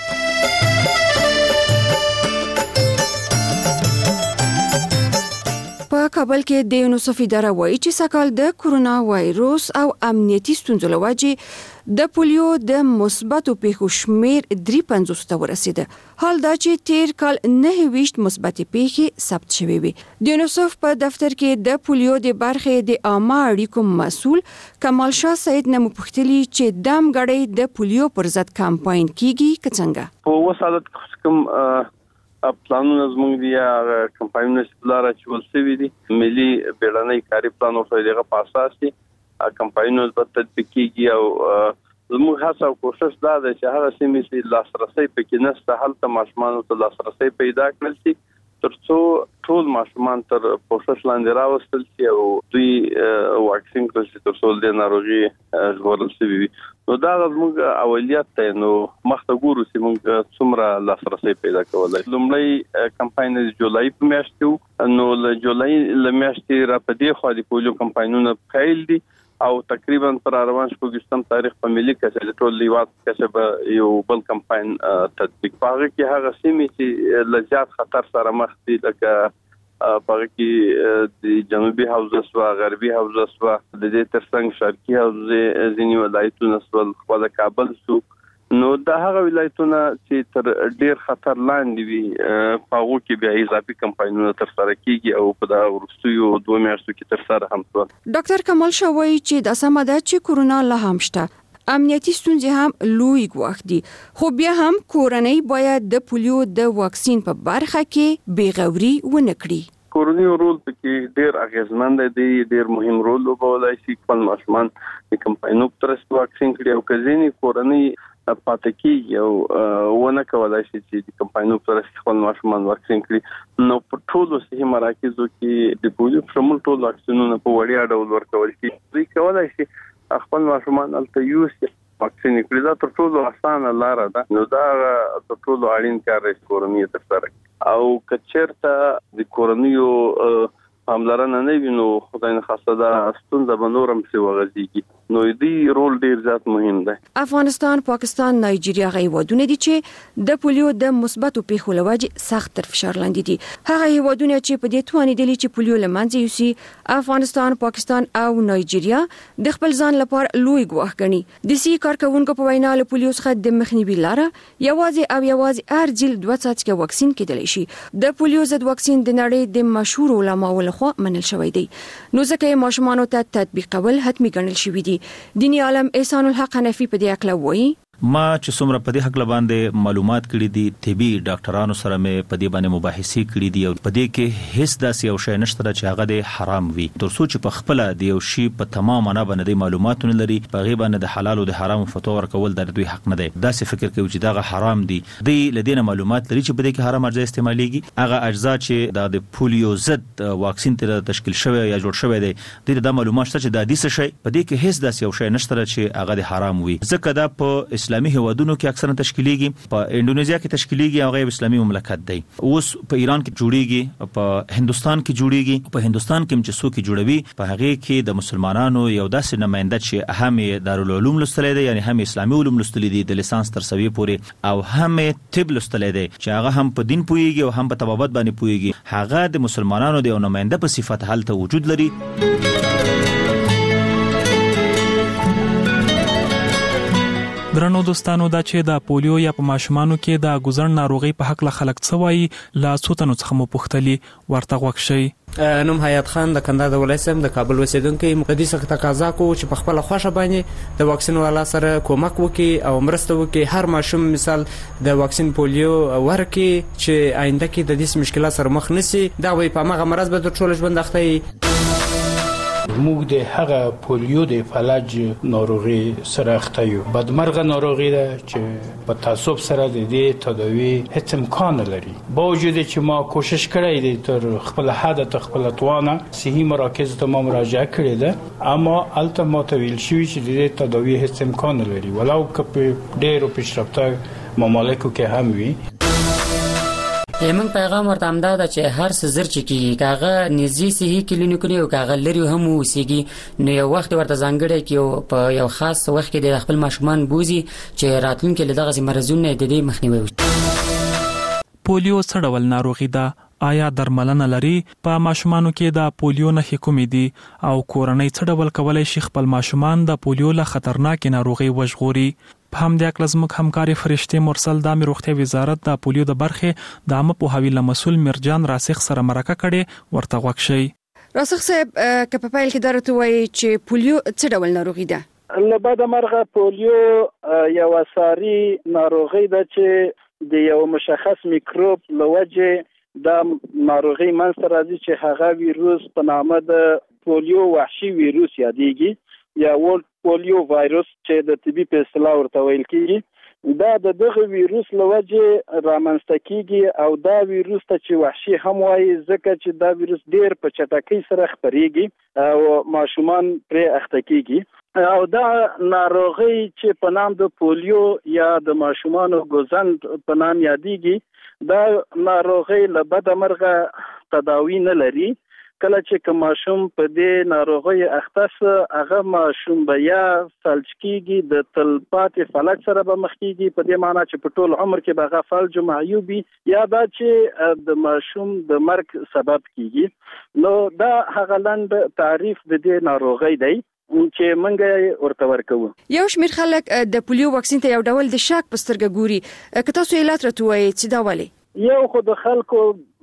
په کابل کې د یونیسف اداره وایي چې سکهال د کورونا وایروس او امنیتي ستونزو له وجې د پولیو د مثبتو پیښو شمیر 350 ته ورسیده. حال دا چې تیر کال 29 مثبتې پیښې ثبت شوې وي. د یونیسف په دفتر کې د پولیو د برخې د عامه اړیکو مسؤل کمال شاه سید نه مپوښتلي چې دم غړي د پولیو پر ضد کمپاین کیږي که څنګه. په وسالت کوم پلانونه زموږ دی کمپاینونه لپاره چې ولسوي دي ملي بیړنۍ کاری پلان او دغه په اساس دي کمپاینونه په تطبیق کیږي او زموږ هڅه او کوشش دا ده چې هغه سیمې چې لاسرسي پکې نشته هلته ماشومان ته لاسرسي پیدا کړل شي ترڅو ټول ماشومان تر پوښښ لاندې راوستل شي او دوی واکسین کړل شي ترڅو د ناروغي ژغورل شي. نو دا زموږ اولویت دی. نو مخته ګورو چې موږ څومره لاسرسي پیدا کولای. لومړی کمپاین د جولای په میاشت کې نو له جولای له میاشتې را پدې خو د پولیو کمپاینونه پیل دي او تقریبا پر روان شپږم تاریخ په ملي کچه د ټول لیوات کچه به یو بل کمپاین تطبیق پاره کې هغه سیمې چې لږات خطر سره مخ دي لکه پاره کې د جنوبي حوزه او غربي حوزه او د دې ترڅنګ شرقي حوزه ځینې ولایتونه سول خپل کابل سو. نو دا هغه ولایتونه چې تر ډیر خطر لاندې وي پاغو کې بیا اضافي کمپاینونه تر سره کیږي او په دا ورستیو 2 میاشتو کې تر سره هم شو. ډاکټر کمال شوی چې د سمه ده چې کورونا لا هم شته، امنیتي ستونزې هم لوی ګواښ دي، خو بیا هم کورنۍ باید د پولیو د واکسین په برخه کې بیغوري ونه کړي. کورنۍ رول پکې ډیر اغیزمن دی، ډیر مهم رول لوبولای شي. خپل ماشومان د کمپاینونو ترڅ واکسین کړي او کزيني کورنۍ پاتې کیږي او ونه کولای شي چې د کمپاینونو ترڅ خپل ماشومان واکسین کړي. نو په ټولو صحي مراکزو کې د پولیو شمول ټول واکسینونه په وړیا ډول ورکول کیږي. دوی کولای شي خپل ماشومان الته یوسي واکسین کړي. دا تر ټولو اسانه لار ده. نو دا تر ټولو اړین کار دی کورنۍ ترسره او کچرته د کورنیو پاملرنه نه وینو خدای نه خاصه دا ستونزه بنورم سی وغځيږي. نو دې رول ډیر زیات مهم دی. افغانستان، پاکستان، نایجیریا هیوادونه دي چې د پولیو د مثبتو پیښو لوجه سخت تر فشار لاندې دي. هغه هیوادونه چې په دې توانیدلي چې پولیو لمنځه یوسي افغانستان، پاکستان او نایجیریا د خپل ځان لپاره لوی ګواښ ګڼي. د سي کارکونکو په وینا له پولیو څخه د مخنیوي لاره یوازې هر ځل 2 څاڅکي واکسین کېدلی شي. د پولیو ضد واکسین د نړۍ د مشهور علماو لخوا منل شوی دی. نو ځکه ماشومانو ته تطبیق کول حتمی ګڼل شوی دی. دینی عالم احسان الحق حنفی په دې اړه وایي ما چې څومره په دې حق باندې معلومات کړي دي طبي ډاکټرانو سره مې په دې باندې مباحثې کړي دي او په دې کې هیڅ داسې یو شی نشته چې هغه د حرام وي. ترڅو چې په خپل د یو شی په تمام معنا باندې معلومات نه لري په غیبه نه د حلال او د حرام فتوا ورکول د دوی حق نه دی. داسې فکر کوي چې دا حرام دي د لدینه معلومات لري چې په دې کې حرام اجزا استعماليږي. هغه اجزا چې د پولیو ضد واکسین ته تشکیل شوی یا جوړ شوی دی د معلومات شته چې د دې څه شی په دې کې هیڅ داسې یو شی نشته چې هغه د حرام وي. ځکه دا په اسلامي هیوادونو کې اکثرا تشکیلیږي، په انډونیزیا کې تشکیلیږي او غیر اسلامي مملکت دی. اوس په ایران کې جوړیږي، په هندستان کې جوړیږي. په هندستان کې چې څوک جوړوي په هغه کې د مسلمانانو یو داسې نماینده چې هم دارالعلوم لوستلی دی، یعنی هم اسلامي علوم لوستلی دي د لیسانس تر سویې پورې، او هم طب لوستلی دی چې هغه هم په دین پوهیږي او هم په طبابت باندې پوهیږي. هغه د مسلمانانو د یو نماینده په صفت هلته وجود لري. درنو دوستانو، دا چې د پولیو یا په ماشومانو کې د ګوزن ناروغي په حق له خلک څه وایي، لا څو تنو څخه مو پوښتلي، ورته غوږ شئ. نوم حیات خان د کندهار د ولایت د کابل اوسیدونکی. د دې څخه تقاضا کوو چې په خپل خوښه باندې د واکسین والا سره کومک وکړي او مرسته وکړي. هر ماشوم مثال د واکسین پولیو ورکړي چې آینده کې د دې مشکلات سره مخ نشي. دا وایي په هغه مرض به د ټول ژوند اخته موږ د هغه پولیو د فلج ناروغي سره اخته یو. بدمرغه ناروغي ده چې په تعصب سره د دې تداوی هیڅ امکان لري. با وجود چې ما کوشش کړی دی تر خپل حد ته خپل توانه صحي مراکز ته ما مراجعه کړې ده، اما الته ما ته ویل شوی چې د دې تداوی هیڅ امکان لري، ولو که په ډېرو پیشرفته ممالکو کې هم وي. زموږ پیغام ورته همدا ده چې هر څه زر چې کیږي کاغه نږدې صحي کلینیکونه او کاغه لري هم اوسېږي، نو یو وخت ورته ځانګړی کې په یو خاص وخت کې د خپل ماشومان بوزي چې راتلونکي له دغه مرزونو د دې مخنیوي وشي. پولیو څه ډول ناروغي ده؟ آیا درملنه لري؟ په ماشومانو کې د پولیو نښې کومې دي او کورنۍ څه ډول کولای شي خپل ماشومان د پولیو له خطرناکې ناروغي وژغوري؟ په همدې اړه زموږ همکاري فرشته مرسل د روغتیا وزارت د پولیو د برخې د عامه پوهاوي مسؤل مرجان راسخ سره مرکه کړي، ورته غوښ شي. راسخ صاحب، که په پیل کې درته وایي چې پولیو څه ډول ناروغي ده؟ له بده مرغه پولیو یو ساري ناروغي ده چې د یو مشخص میکروب لوجه د ناروغي منځته راځي چې هغه ویروس په نامه د پولیو وحشي ویروس یادېږي یا پولیو وایروس چې د طبي په اصطلاح ورته ویل کېږي. دا د دغه ویروس لوجه رامنځته کېږي او دا ویروس ته چې وحشي هم وایي ځکه چې دا ویروس ډېر په چټکۍ سره خپرېږي او ماشومان پرې اخته کېږي. او دا ناروغي چې په نام د پولیو یا د ماشومانو ګوزند په نام یادېږي، دا ناروغي له بده مرغه تداوی نه لري. کله چې ماشوم په دې ناروغي اخته سه، هغه ماشوم به یا فلج کېږي، د تلپاتې فلج سره به مخ کېږي، په دې معنی چې په ټول عمر کې به هغه فلج معیوب وي، یا دا چې د ماشوم د مرګ سبب کېږي. نو دا هغه لنډ تعریف د دې ناروغي دی چې منګه ورته ورکوو. یو شمېر خلک د پولیو واکسین ته یو ډول د شک په سترګه ګوري، که تاسو علت راته وایئ چې دا ولې؟ یو خو د خلکو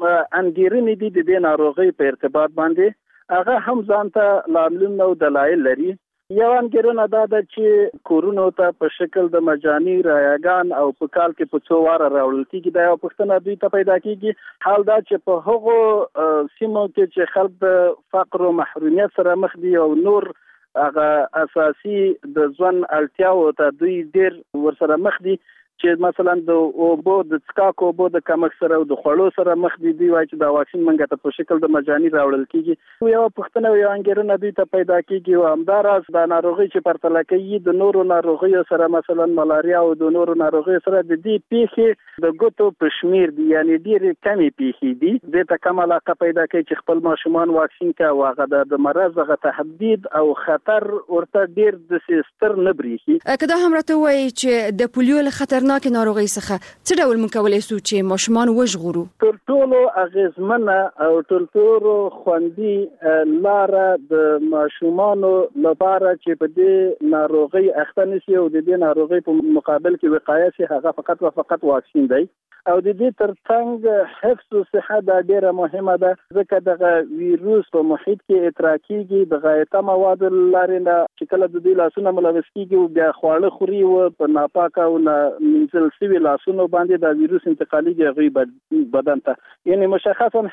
انګیرنې دي د دې ناروغۍ په ارتباط باندې، هغه هم ځان ته لاملونه او دلایل لري. یو انګیرنه دا ده چې کورونو ته په شکل د مجاني رایاګان او په کال کې په څو واره راوړل کېږي. دا یو پوښتنه دوی ته پیدا کېږي. حال دا چې په هغو سیمو کې چې خلک د فقر او محرومیت سره مخ دي او نور هغه اساسي د ژوند اړتیاو ته دوی ډېر ورسره مخ دي، چې مثلا د اوبو د څښاک اوبو د کمښت سره او د خوړو سره مخ دي، دوی وایي چې دا واکسین منګه ته په شکل د مجاني راوړل کېږي. یو پوښتنه او یو انګیرنه دوی ته پیدا کېږي او همداراز دا ناروغي چې پرتله کوي د نورو ناروغیو سره، مثلا ملاریا او د نورو ناروغیو سره، د دې پیښې د ګوتو په شمیر دي، یعنی ډېرې کمې پیښې دي. دې ته کم علاقه پیدا کوي چې خپل ماشومان واکسین کوي او هغه د مرض هغه تهدید او خطر ورته ډېر د ستر نه برېښي. که دا هم راته وایي چې د پولیو له خطرناکې ناروغۍ څخه څه ډول موږ کولی شو چې ماشومان وژغورو؟ تر ټولو اغېزمنه او تر ټولو خوندي لاره د ماشومانو لپاره چې په دې ناروغۍ اخته نشي او د دې ناروغۍ په مقابل کې وقایه شي، هغه فقط او فقط واکسین دی. او د دې ترڅنګ حفظ صحه دا ډیره مهمه ده، ځکه دغه ویروس په محیط کې اطراح کیږي د غایطه موادو لارې نه، چې کله د دې لاسونه ملوث کیږي او بیا خواړه خوري او په ناپاکه او منځل سوي لاسونو باندې دا ویروس انتقالېږي هغوی بدن ته. یعنی مشخصا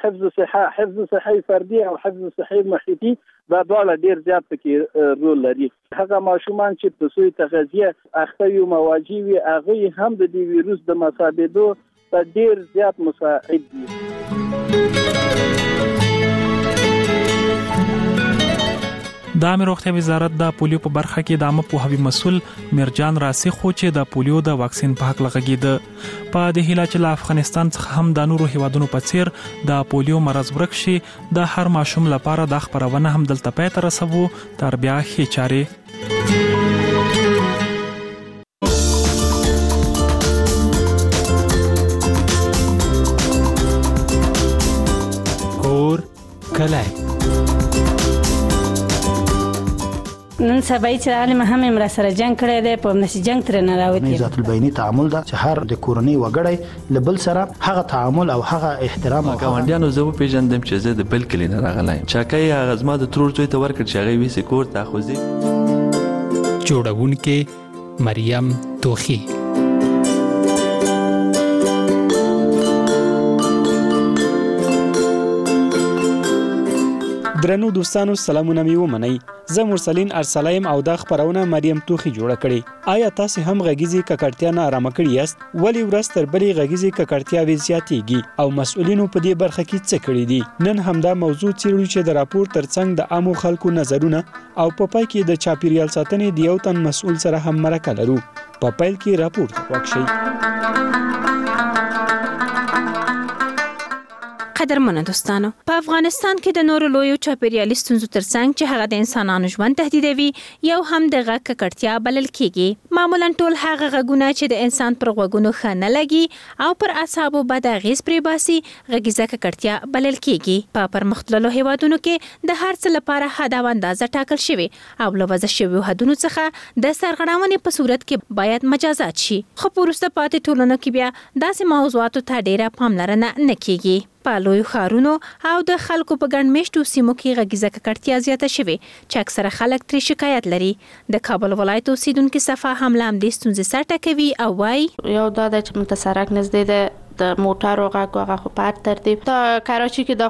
حفظ صحه فردي او حفظ صحه محیطي دا دواړه ډیر زیات پکې رول لري. هغه ماشومان چې په سوی تغذیه اخته وي مواجه وي، هغوی هم د دې ویروس د مصابېدو ته ډیر زیات مساعد دي. د عامه روغتیا وزارت د پولیو په برخه کې د عامه پوهاوي مسؤل میرجان راسخ خو چې د پولیو د واکسین په حق لغږید په د هیله چې له افغانستان څخه هم د نورو هیوادونو په څیر د پولیو مرض ورک شي د هر ماشوم لپاره د خبرونه هم دلته پای ته رسوو تر بیا هي چاري کور کلای نن سبا چې عالم هم امر سره جنگ کړی دی په نشي جنگ تر نه راوتی ذات البینی تعامل دا چې هر د کورنۍ وګړی لبل سره هغه تعامل او هغه احترام او ګاونډیانو زه پیژندم چې زه د بل کلی نه راغلایم چاکای هغه زما د ترور څوی ته ورکړ چې هغه ویسي کور ته خوځي جوړونکې مریم توخی درنو دوستانو سلامونه مې ومنئ زه مرسلین ارسلایم او دا خبرونه مریم توخی جوړه کړې آیا تاسو هم غږیزي ککړتیا نه آرام کړی یاست ولی ورځ تر بلې غږیزي ککړتیا وی زیاتېږي او مسؤلینو په دې برخه کې څه کړی دي نن همدا موضوع څیړو چې د راپور ترڅنګ د عامو خلکو نظرونه او په پای کې د چاپیریال ساتنې د یو تن مسؤل سره هم مرکه لرو په پیل کې راپور ته وښیي قدرمنو دوستانو په افغانستان کې د نورو لویو چاپیریالي ستونزو ترڅنګ چې هغه د انسانانو ژوند تهدیدوي یو هم د غږ ککړتیا بلل کیږي معمولا ټول هغه غږونه چې د انسان پر غوږونو ښه نه لګي او پر اعصابو بد اغېز پرې باسي غږیزه ککړتیا بلل کیږي په پرمختللو هیوادونو کې د هر څه لپاره حد او اندازه ټاکل شوی او له وضع شویو حدونو څخه د سرغړونې په صورت کې باید مجازات شي خو وروسته پاتې ټولنو کې بیا داسې موضوعاتو ته ډیره پاملرنه نه کیږي په لویو ښارونو او د خلکو په ګڼ مېشتو سیمو کې غږیزه ککړتیا زیاته شوې چې اکثره خلک ترې شکایت لري د کابل ولایت اوسیدونکو صفه هم له همدې ستونزې سر ټکوي او وایي یو دا د چې موږ ته سړک نږدې ده د موټر او هغه خو په ترتیب تا کراچي کې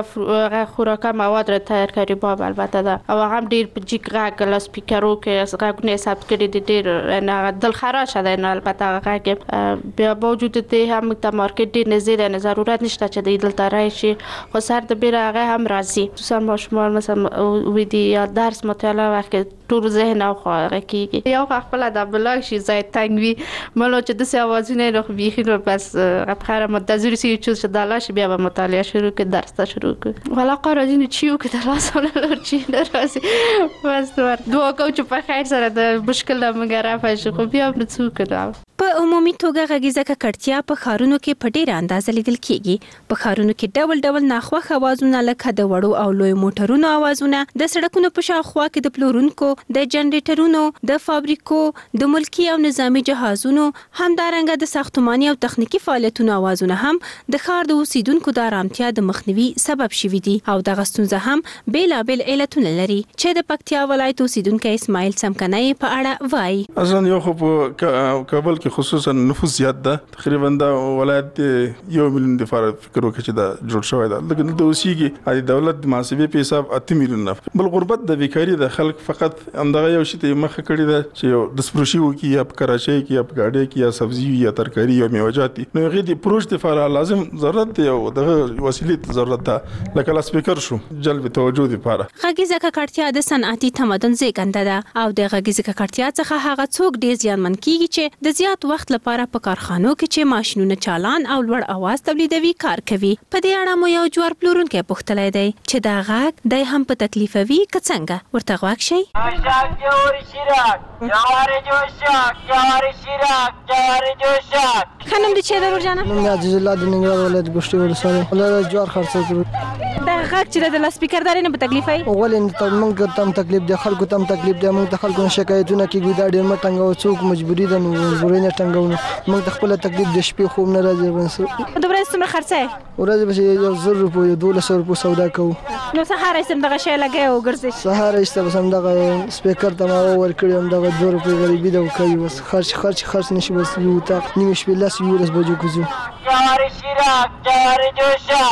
د خوراکه مواد را تیار کړي باب البته ده او هغه ډیر په جګ غږ له سپیکرو کې غږونه ثبت کړي دي ډیر نه دل خراش ده نه البته هغه بیا باوجود ته هم ته مارکیټ ډیر نږدې ده ضرورت نشته چې د دلته راشي خو سر د بیره هغه هم راځي خصوصا ماشومان مثلا ویدي یا درس مطالعه وخت ټول ذهن او خواږه کیږي یو خپل د بلاګ شي زای تنګوي ملو چې د سیاوازونه نو بيخي نو بس بخیر منتظر سی چې دالاش بیا به مطالعه شروع کې درس ته شروع کړ ولا قراردین چیو کې درس ولا چی دراسي بس دوه کو چې په خیر سره د مشکل مګرا فش خو بیا نڅو کړه په عمومي توګه غږیزه ککړتیا په ښارونو کې په ډېره اندازه لیدل کیږي په ښارونو کې ډول ډول ناخوښ اوازونه لکه د وړو او لوی موټرونو اوازونه د سړکونو په شاوخوا کې د پلورونکو د جنریټرونو د فابریکو د ملکی او نظامی جهازونو همدارنګه د ساختماني او تخنیکی فعالیتونو اوازونه هم د ښار د اوسیدونکو د آرامتیا د مخنیوي سبب شوي دي او دغه ستونزه هم بیلابیل علتونه لري چې د پکتیا ولایت اوسیدونکو اسماعیل سمکنی په اړه وایي اصلا یو خو کابل خصوصا نفوس زیات ده تقریبا دا ولایت 1 ملیون د فار فکر وکړي چې دا جوړ شوی ده لکه د اوسېږي د دولت د محاسبې په حساب 8 میلیون نه بل غربت د بیکاری د خلک فقط اندغه یو شی ته مخه کړی ده چې یو د سپروشي وکي یا په کراچۍ کې یا په گاډي کې یا سبزی یا ترکاری یا میوجات نو هغه د پروژ د فار لازم ضرورت دی او دغه وسیلې ضرورت ده لکه لاس سپیکر شو جلب توجه لپاره غږیزه ککړتیا د صنعتي تمدن زیږنده ده او د غږیزه ککړتیا څخه هغه څوک ډیر زیانمن کیږي چې د زیات وخت لپاره په کارخانو کې چې ماشينونه چالان او لوړ اواز تولیدوي کار کوي په دې اړه مو یو جوړ پلورونکو پوښتلای دی چې دا غږ د هم په تکلیفوي کڅنګ ورته غواک شي خانم د چیرې ورجانه موږ عزیز الله د ننګرهار ولایت ګوشتي ولسوالۍ ولر جوار خرڅ کړو دا غږ چې د سپیکر داري نه په تکلیفای ولې موږ تم تکلیف دی خلکو تم تکلیف دی موږ د خلکو شکایتونه کوي دا ډیر مټنګ او څوک مجبوری ده نو مجبوري نه ټنګو موږ د خپل تکلیف د شپې خوب نه راځي ونس د ورځې څومره خرڅه ورځ به یو 1000 روپۍ 1200 روپۍ سودا کوو نو سهار یې سم دغه شی لګي او ګرځي سهار یې سم دغه سپیکر ته ما ورکړی هم دغه 2 روپۍ غریبي دا کوي بس خرچ نشي بس یو تا نیمه شپې لاس یو ورځ بجو کوزو جواری شیرک جواری جوشک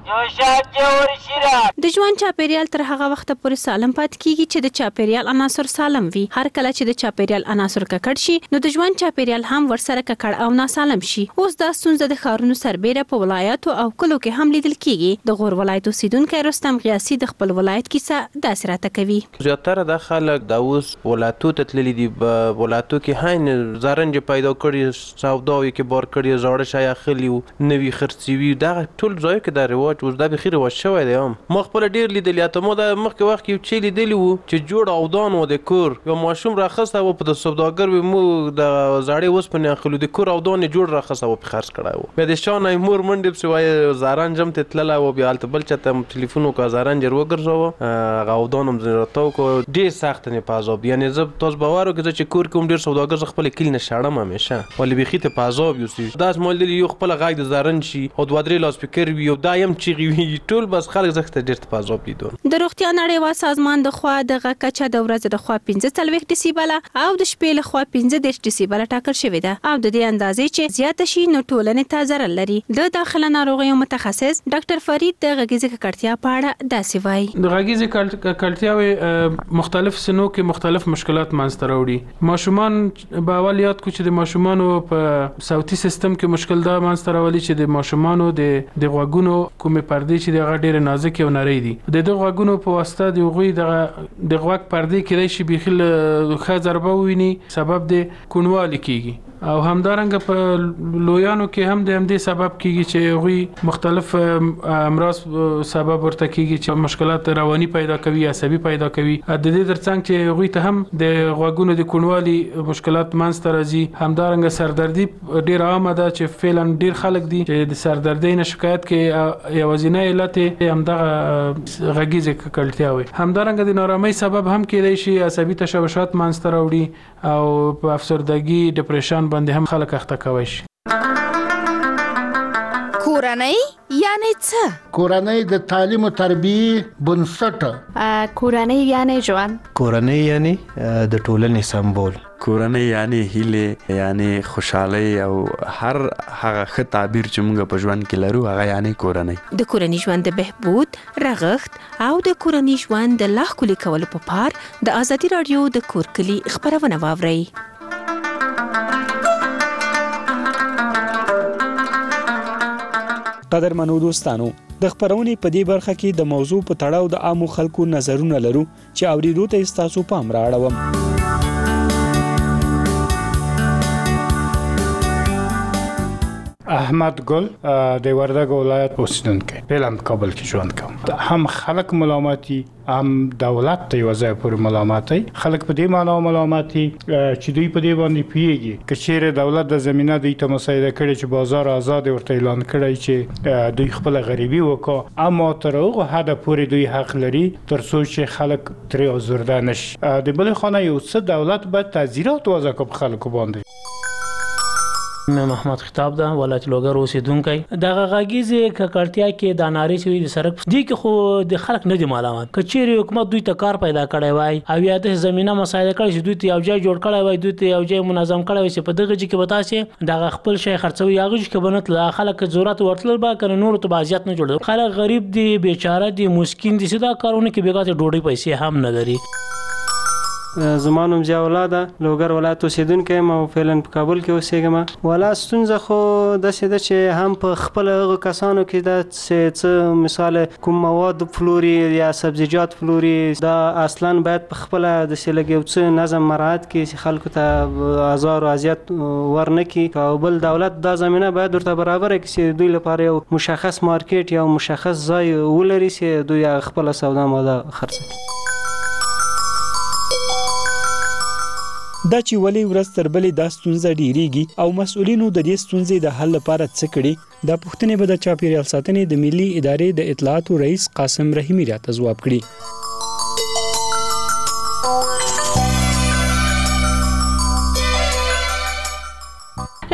د ژوند چاپیریال تر هغه وخت پورې سالم پاتې کیږي چې د چاپیریال عناصر سالم وي. هر کله چې د چاپیریال عناصر ککړ شي نو د ژوند چاپیریال هم ورسره ککړ او ناسالم شي. اوس دا ستونزه د ښارونو سربېره په ولایاتو او کلو کې هم لیدل کیږي. د غور ولایت اوسیدونکي رستم غیاسي د خپل ولایت کیسه داسې راته کوي. زیاتره د خلک د اوس ولایتو ته تللي دي. ولایتو کې هاین زرنج پیدا کړي، سوداوي کې بار کړي، زاړه شی اخلي، نوي خرڅوي. دا ټول ځای کې د رواج اوس د بخیر رواج شوی دی. ما خپل ډیر لیدلی ته مو د مخکې وخت کې چې لیدلی وو چې جوړ اودان و د کور یو ماشوم راخسته و په د سوداګر مو د زاړې وسپنې اخلو د کور اودان جوړ راخسته و په خرڅ کړای و. بیا د شانه مور منډې سوای زارنجم ته تلله و بیا الته بل چته ټلیفون وکړ زارنجر وګرځاو اودان هم زرتاو کو ډیر سخت نه پازاب. یعنی زه تاسو باور وکړئ چې کور کوم ډیر سوداګر خپل کلی نه شاړم همیشه ولې بخې ته پازاب یوسي داس مول دی یو خپل غاګ د زارنج شي او دوه درې لاس فکر وي او دایم چیغي وي ټول بس خلک زخته ډیر پازاب لیدو. د روغتیا نړیوال سازمان د خوا د غکچا د ورځ د خوا 15 ډیسیبل او د شپې له خوا 15 ډیسیبل ټاکل شوی ده او د دې اندازې چې زیات شي نو ټولنې ته ضرر لري. د داخله ناروغیو متخصص ډاکټر فرید د غږیزې ککړتیا په اړه داسې وایي. د غږیزې ککړتیاوې مختلف سنو کې مختلف مشکلات منځته راوړي. ماشومان به اول یاد کو چې د ماشومانو په صوتي سیستم کې مشکل دا منځته راولي چې د ماشومانو د غوږونو کومې پردې چې دغه ډېر نازک او نری دي د غوږونو په واسطه د غوي د غوږ پردې کې د شي بخیل ښه ضربه ویني سبب د کونوالي کیږي او همدارنګه په لویانو کې هم د همدې سبب کیږي چې غوي مختلف امراض سبب ورته کیږي چې مشکلات رواني پیدا کوي عصبي پیدا کوي. د دې ترڅنګ چې غوي ته هم د غوږونو د کونوالي مشکلات منځته راځي. همدارنګه سردردي ډیر عامه ده چې فعلا ډیر خلک دي چې د سردردي نه شکایت کوي. یوازینی علت همدغه غږیزې ککړتیا وي. همدارنګه د نارامۍ سبب هم کېدای شي عصبي تشوشات منځته راوړي او په افسردګي ډیپریشن باندې هم خلک اخته کوي شي. کورنۍ یعنی څه؟ کورنۍ د تعلیم او تربیه بنسټ. کورنۍ یعنی ژوند. کورنۍ یعنی د ټولنې سمبول. کورنۍ یعنی هیله یعنی خوشحالي او هر هغه ښه تعبیر چې موږ په ژوند کې لرو هغه یعنی کورنۍ. د کورنۍ ژوند د بهبود رغښت او د کورنۍ ژوند د لا ښکلي کولو په پار د ازادي رادیو د کور کلی خبرونه واورئ. قدرمنو دوستانو د خبرونې په دې برخه کې د موضوع په تړاو د عامو خلکو نظرونه لرو چې اوریدو ته تاسو پام راوړم. احمد ګل د وردګ ولایت اوسیدونکی فعلا په کابل کې ژوند کوم. هم خلک ملامتي هم دولت ته یو ځای پورې ملامتي. خلک په دې معنی ملامتي چې دوی په دې باندې پیږي که چیرې دولت د زمينه دوی ته مساعده کړي چې بازار آزاد ورته اعلان کړي چې دوی خپل غریبي وکړي اما تر هغه حد پورې دوی حق لري تر څو چې خلک ترې آزرده نشي. د بل خانه یو څه دولت باید تعزیرات وضع کړي خلکو باندې. محمد خطاب ده ولایت لوګر اوسیدونکی. د غږیزې ککړتیا کې د ناری شوی د سرک دی کې خو د خلک نه دی معلومات. کچېری حکومت دوی ته کار پیدا کړی وای او یا د زمينه مسایل کړی چې دوی ته یو ځای جوړ کړی وای دوی ته یو ځای منظم کړی وای چې په دغه ځای کې وتاسي د خپل شي خرڅوي هغه چې بنت لا خلک ضرورت ورتل با کنه نور ته بازیات نه جوړ. خلک غریب دي بیچاره دي مسکین دي سدا کارونه کې بیګاته ډوډۍ پیسې هم نه لري. زمانوم ضیاء الله ده لوګر ولایت اوسیدونکی ما فعلا په کابل کې اوسېږم. ولا ستونزه خو د سده چې هم په خپل هغه کسانو کې د څه مثال کوم مواد فلوري یا سبزیجات فلوري دا اصلا باید په خپل د سلګي څه نظم مراعات کې خلکو ته آزار او اذیت ورنکي. او بل دولت دا زمينه باید ورته برابر کړي چې دوی لپاره یو مشخص مارکیټ یا مشخص ځای ولري چې دوی خپل سودا ماده خرڅوي. دا چې ولې ورځ تر بلې دا ستونزه ډیریږي او مسؤلینو د دې ستونزې د حل لپاره څه کړي دا پوښتنې به د چاپیریال ساتنې د ملي ادارې د اطلاعاتو رئیس قاسم رحیمي راته ځواب کړي.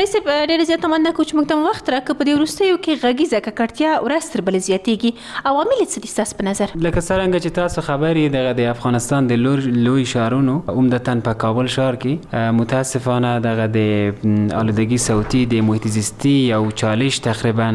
رئیس ډېر زیات مننه کوم چې موږ ته وخت راکړ. په دې وروستیو کې غږیزه ککړتیا ورځ تر بلې زیاتېږي. عوامل څه دي ستاسو په نظر؟ لکه څرنګه چې تاسو خبر یې د افغانستان د لوی ښارونو عمدتاً په کابل ښار کې متاسفانه دغه د آلودگی صوتي د محیط زیستي او چالش تقریبا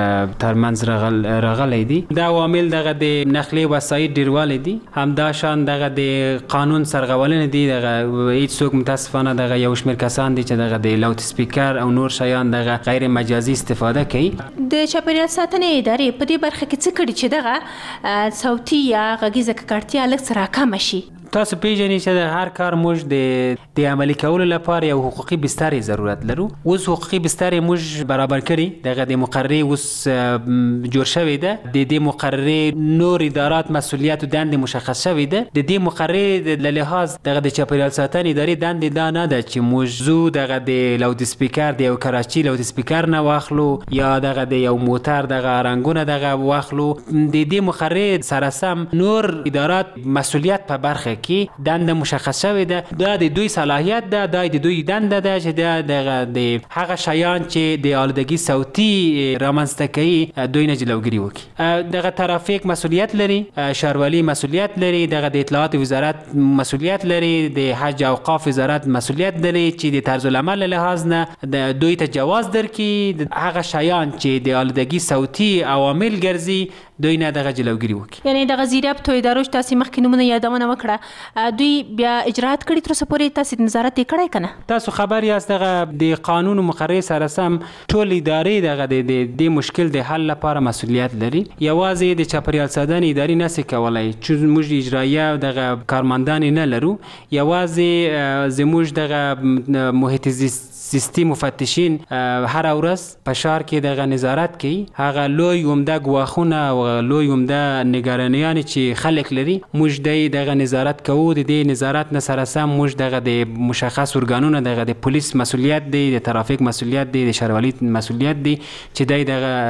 ترمنځ راغلی دي. دا عوامل دغه د نقلي وسایط ډیروالی دي، همداشان دغه د قانون سرغړونې دي. دغه هیڅ څوک متاسفانه دغه یو شمېر کسان دي چې دغه د لاوډ سپیکر او نور شیان دغه غیر مجازي استفاده کوي. د چاپیریال ساتنې ادارې په دې برخه کې څه کړي چې دغه صوتي یا غږیزه ککړتیا لږ څه راکمه شي؟ تاسو پیژنئ چې د هر کار موږ د عملي کولو لپاره یو حقوقي بسترې ضرورت لرو. اوس حقوقي بسترې موږ برابر کړي، دغه د مقررې اوس جوړ شوې ده. د دې مقررې نور ادارات مسؤلیت او دندې مشخص شوې ده. د دې مقررې له لحاظ دغه د چاپیریال ساتنې ادارې دندې دا نه ده چې موږ زو دغه د لاوډ سپیکر د یو کراچي لاوډ سپیکر نه واخلو یا دغه د یو موټر دغه رنګونه دغه واخلو. د دې مقررې سره سم نور ادارات مسؤلیت په برخه کې دنده مشخص شوې ده. دا د دوی صلاحیت ده، دا د دوی دنده ده چې د هغه شیان چې د آلودگی صوتي رامنځته کوي دوی نه جلوګیري وکړي. دغه ترافیک مسؤلیت لري، ښاروالي مسؤلیت لري، دغه د اطلاعات وزارت مسؤلیت لري، د حج او اوقاف وزارت مسؤلیت لري چې د طرز العمل له لحاظ نه د دوی ته جواز درکړي هغه شیان چې د آلودگی صوتي عوامل ګرځي دوی نه دغه جلوګیري وکړي. یعنی دغه ضربط او ادارو چې تاسو مخکې نمونه یادونه وکړه دوی بیا اجراات کړي تر څو پورې تاسو نظارت کړی کنه؟ تاسو خبر یاست دغه د قانون او مقررې سره سم ټول ادارې دغه د مشکل د حل لپاره مسؤلیت لري. یوازې د چاپیریال ساتنې ادارې نشي کولای چې موږ اجرایه دغه کارمندان نه لرو. یوازې زموږ دغه محیط زیستي مفتشین هر ورځ په ښار کې دغه نظارت کوي. هغه لوی عمده ګواښونه او لوی عمده نگرانیان چې خلک لري موږ دغه نظارت کوو. د دې نظارت نه سره سم موږ دغه د مشخص ارګانونو دغه د پولیس مسؤلیت دی، د ترافیک مسؤلیت دی، د ښاروالي مسؤلیت دی چې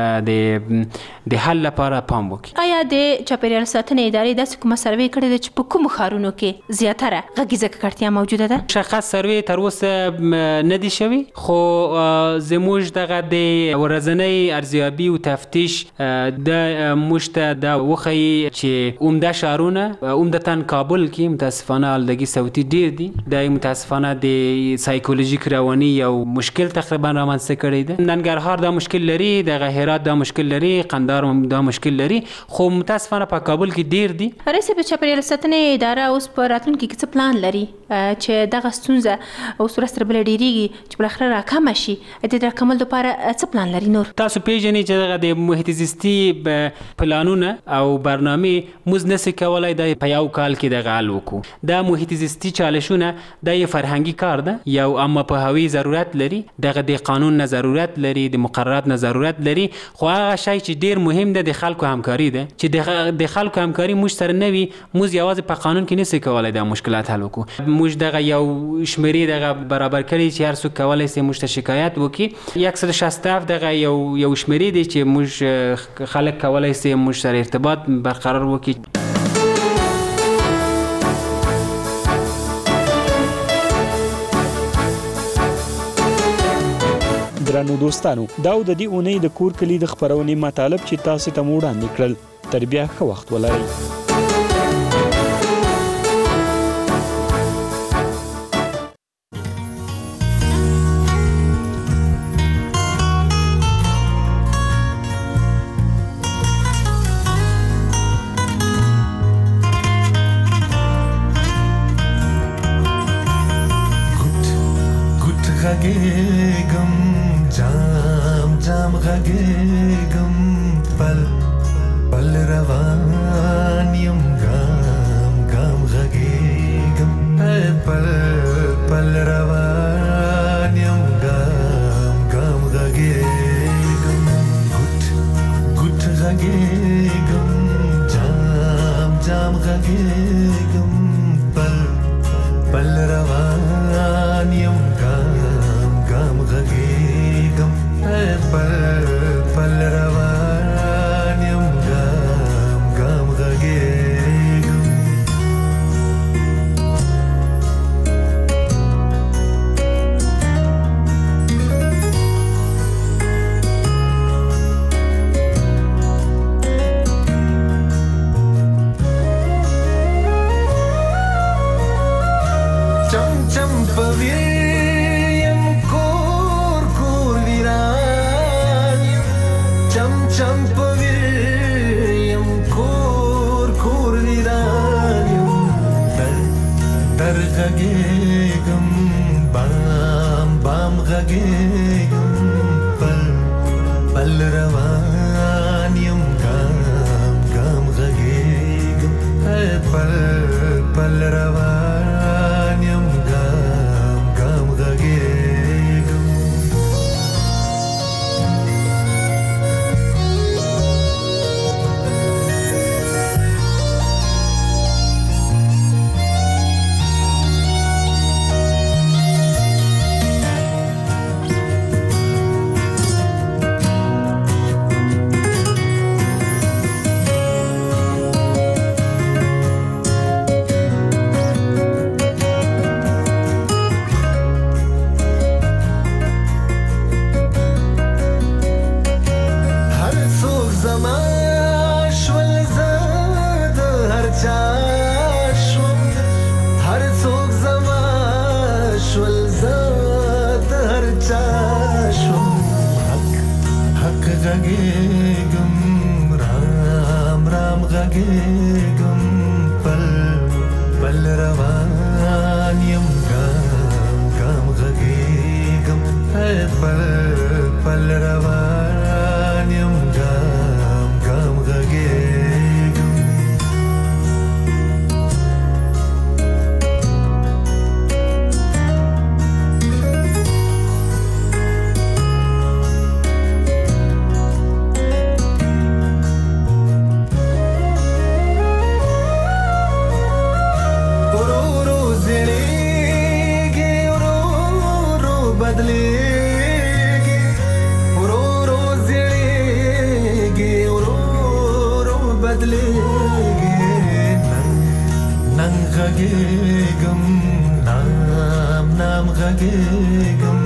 دغه د حل لپاره پام وکړي. آیا د چاپیریال ساتنې ادارې داسې کومه سروې کړې ده چې په کومو ښارونو کې زیاتره غږیزه ککړتیا موجوده ده؟ مشخص سروې تر اوسه نه دي شوي، خو زموږ دغه د ورځنۍ ارزیابي او تفتیش د موږ ته دا وښیي چې عمده ښارونه عمدتاً کابل کې متاسفانه آلودګي صوتي ډیر دي. دا متاسفانه د سایکولوژیک رواني یو مشکل تقریبا رامنځته کړی ده. ننګرهار دا مشکل لري، دغه هرات دا مشکل لري، قندهار دا مشکل لري، خو متاسفانه په کابل کې ډیر دي. رئیس په چاپیریال ساتنې اداره اوس په راتلونکي کې څه پلان لري چې دغه ستونزه اوس ورځ تر بلې ډیریږي چې بالاخره راکمه شي؟ د راکمل لپاره څه پلان لري نور؟ تاسو پیژنئ چې دغه د محیط زیستي پلانونه او برنامې موږ نشو کولای د په یو کال کې دغه حل وکړو. دا محیط زیستي چالشونه د یو فرهنګي کار ده، یو عامه پوهاوي ضرورت لري، دغه د قانون نه ضرورت لري، د مقررات نه ضرورت لري. خو هغه شی چې ډیر مهم ده د خلکو همکاري ده. چې د خلکو همکاري موږ سره نه وي موږ یوازې په قانون کې نشو کولای د مشکلات حل وکړو. موږ دغه یو شمیرې دغه برابر کړی چې هر څوک کولای شي موږ ته شکایت وکړي. 167 دغه یو شمیرې دی چې موږ خلک کولای شي موږ سره ارتباط برقرار وکړي. درنو دوستانو، دا د دې اونۍ د کور کلی د خبرونې مطالب چې تاسو ته وړاندې کړل. تر بیا ښه وخت ولرئ. غږېږم بام بام غږېږم پل روان یم ګام ګام غږېږم پل روان یم ګام ګام غږېږم غږېږم رام رام غږېږم پل روان یم ګام ګام غږېږم پل روان یم ګام ګام غږېږم غږېږم نام نام غږېږم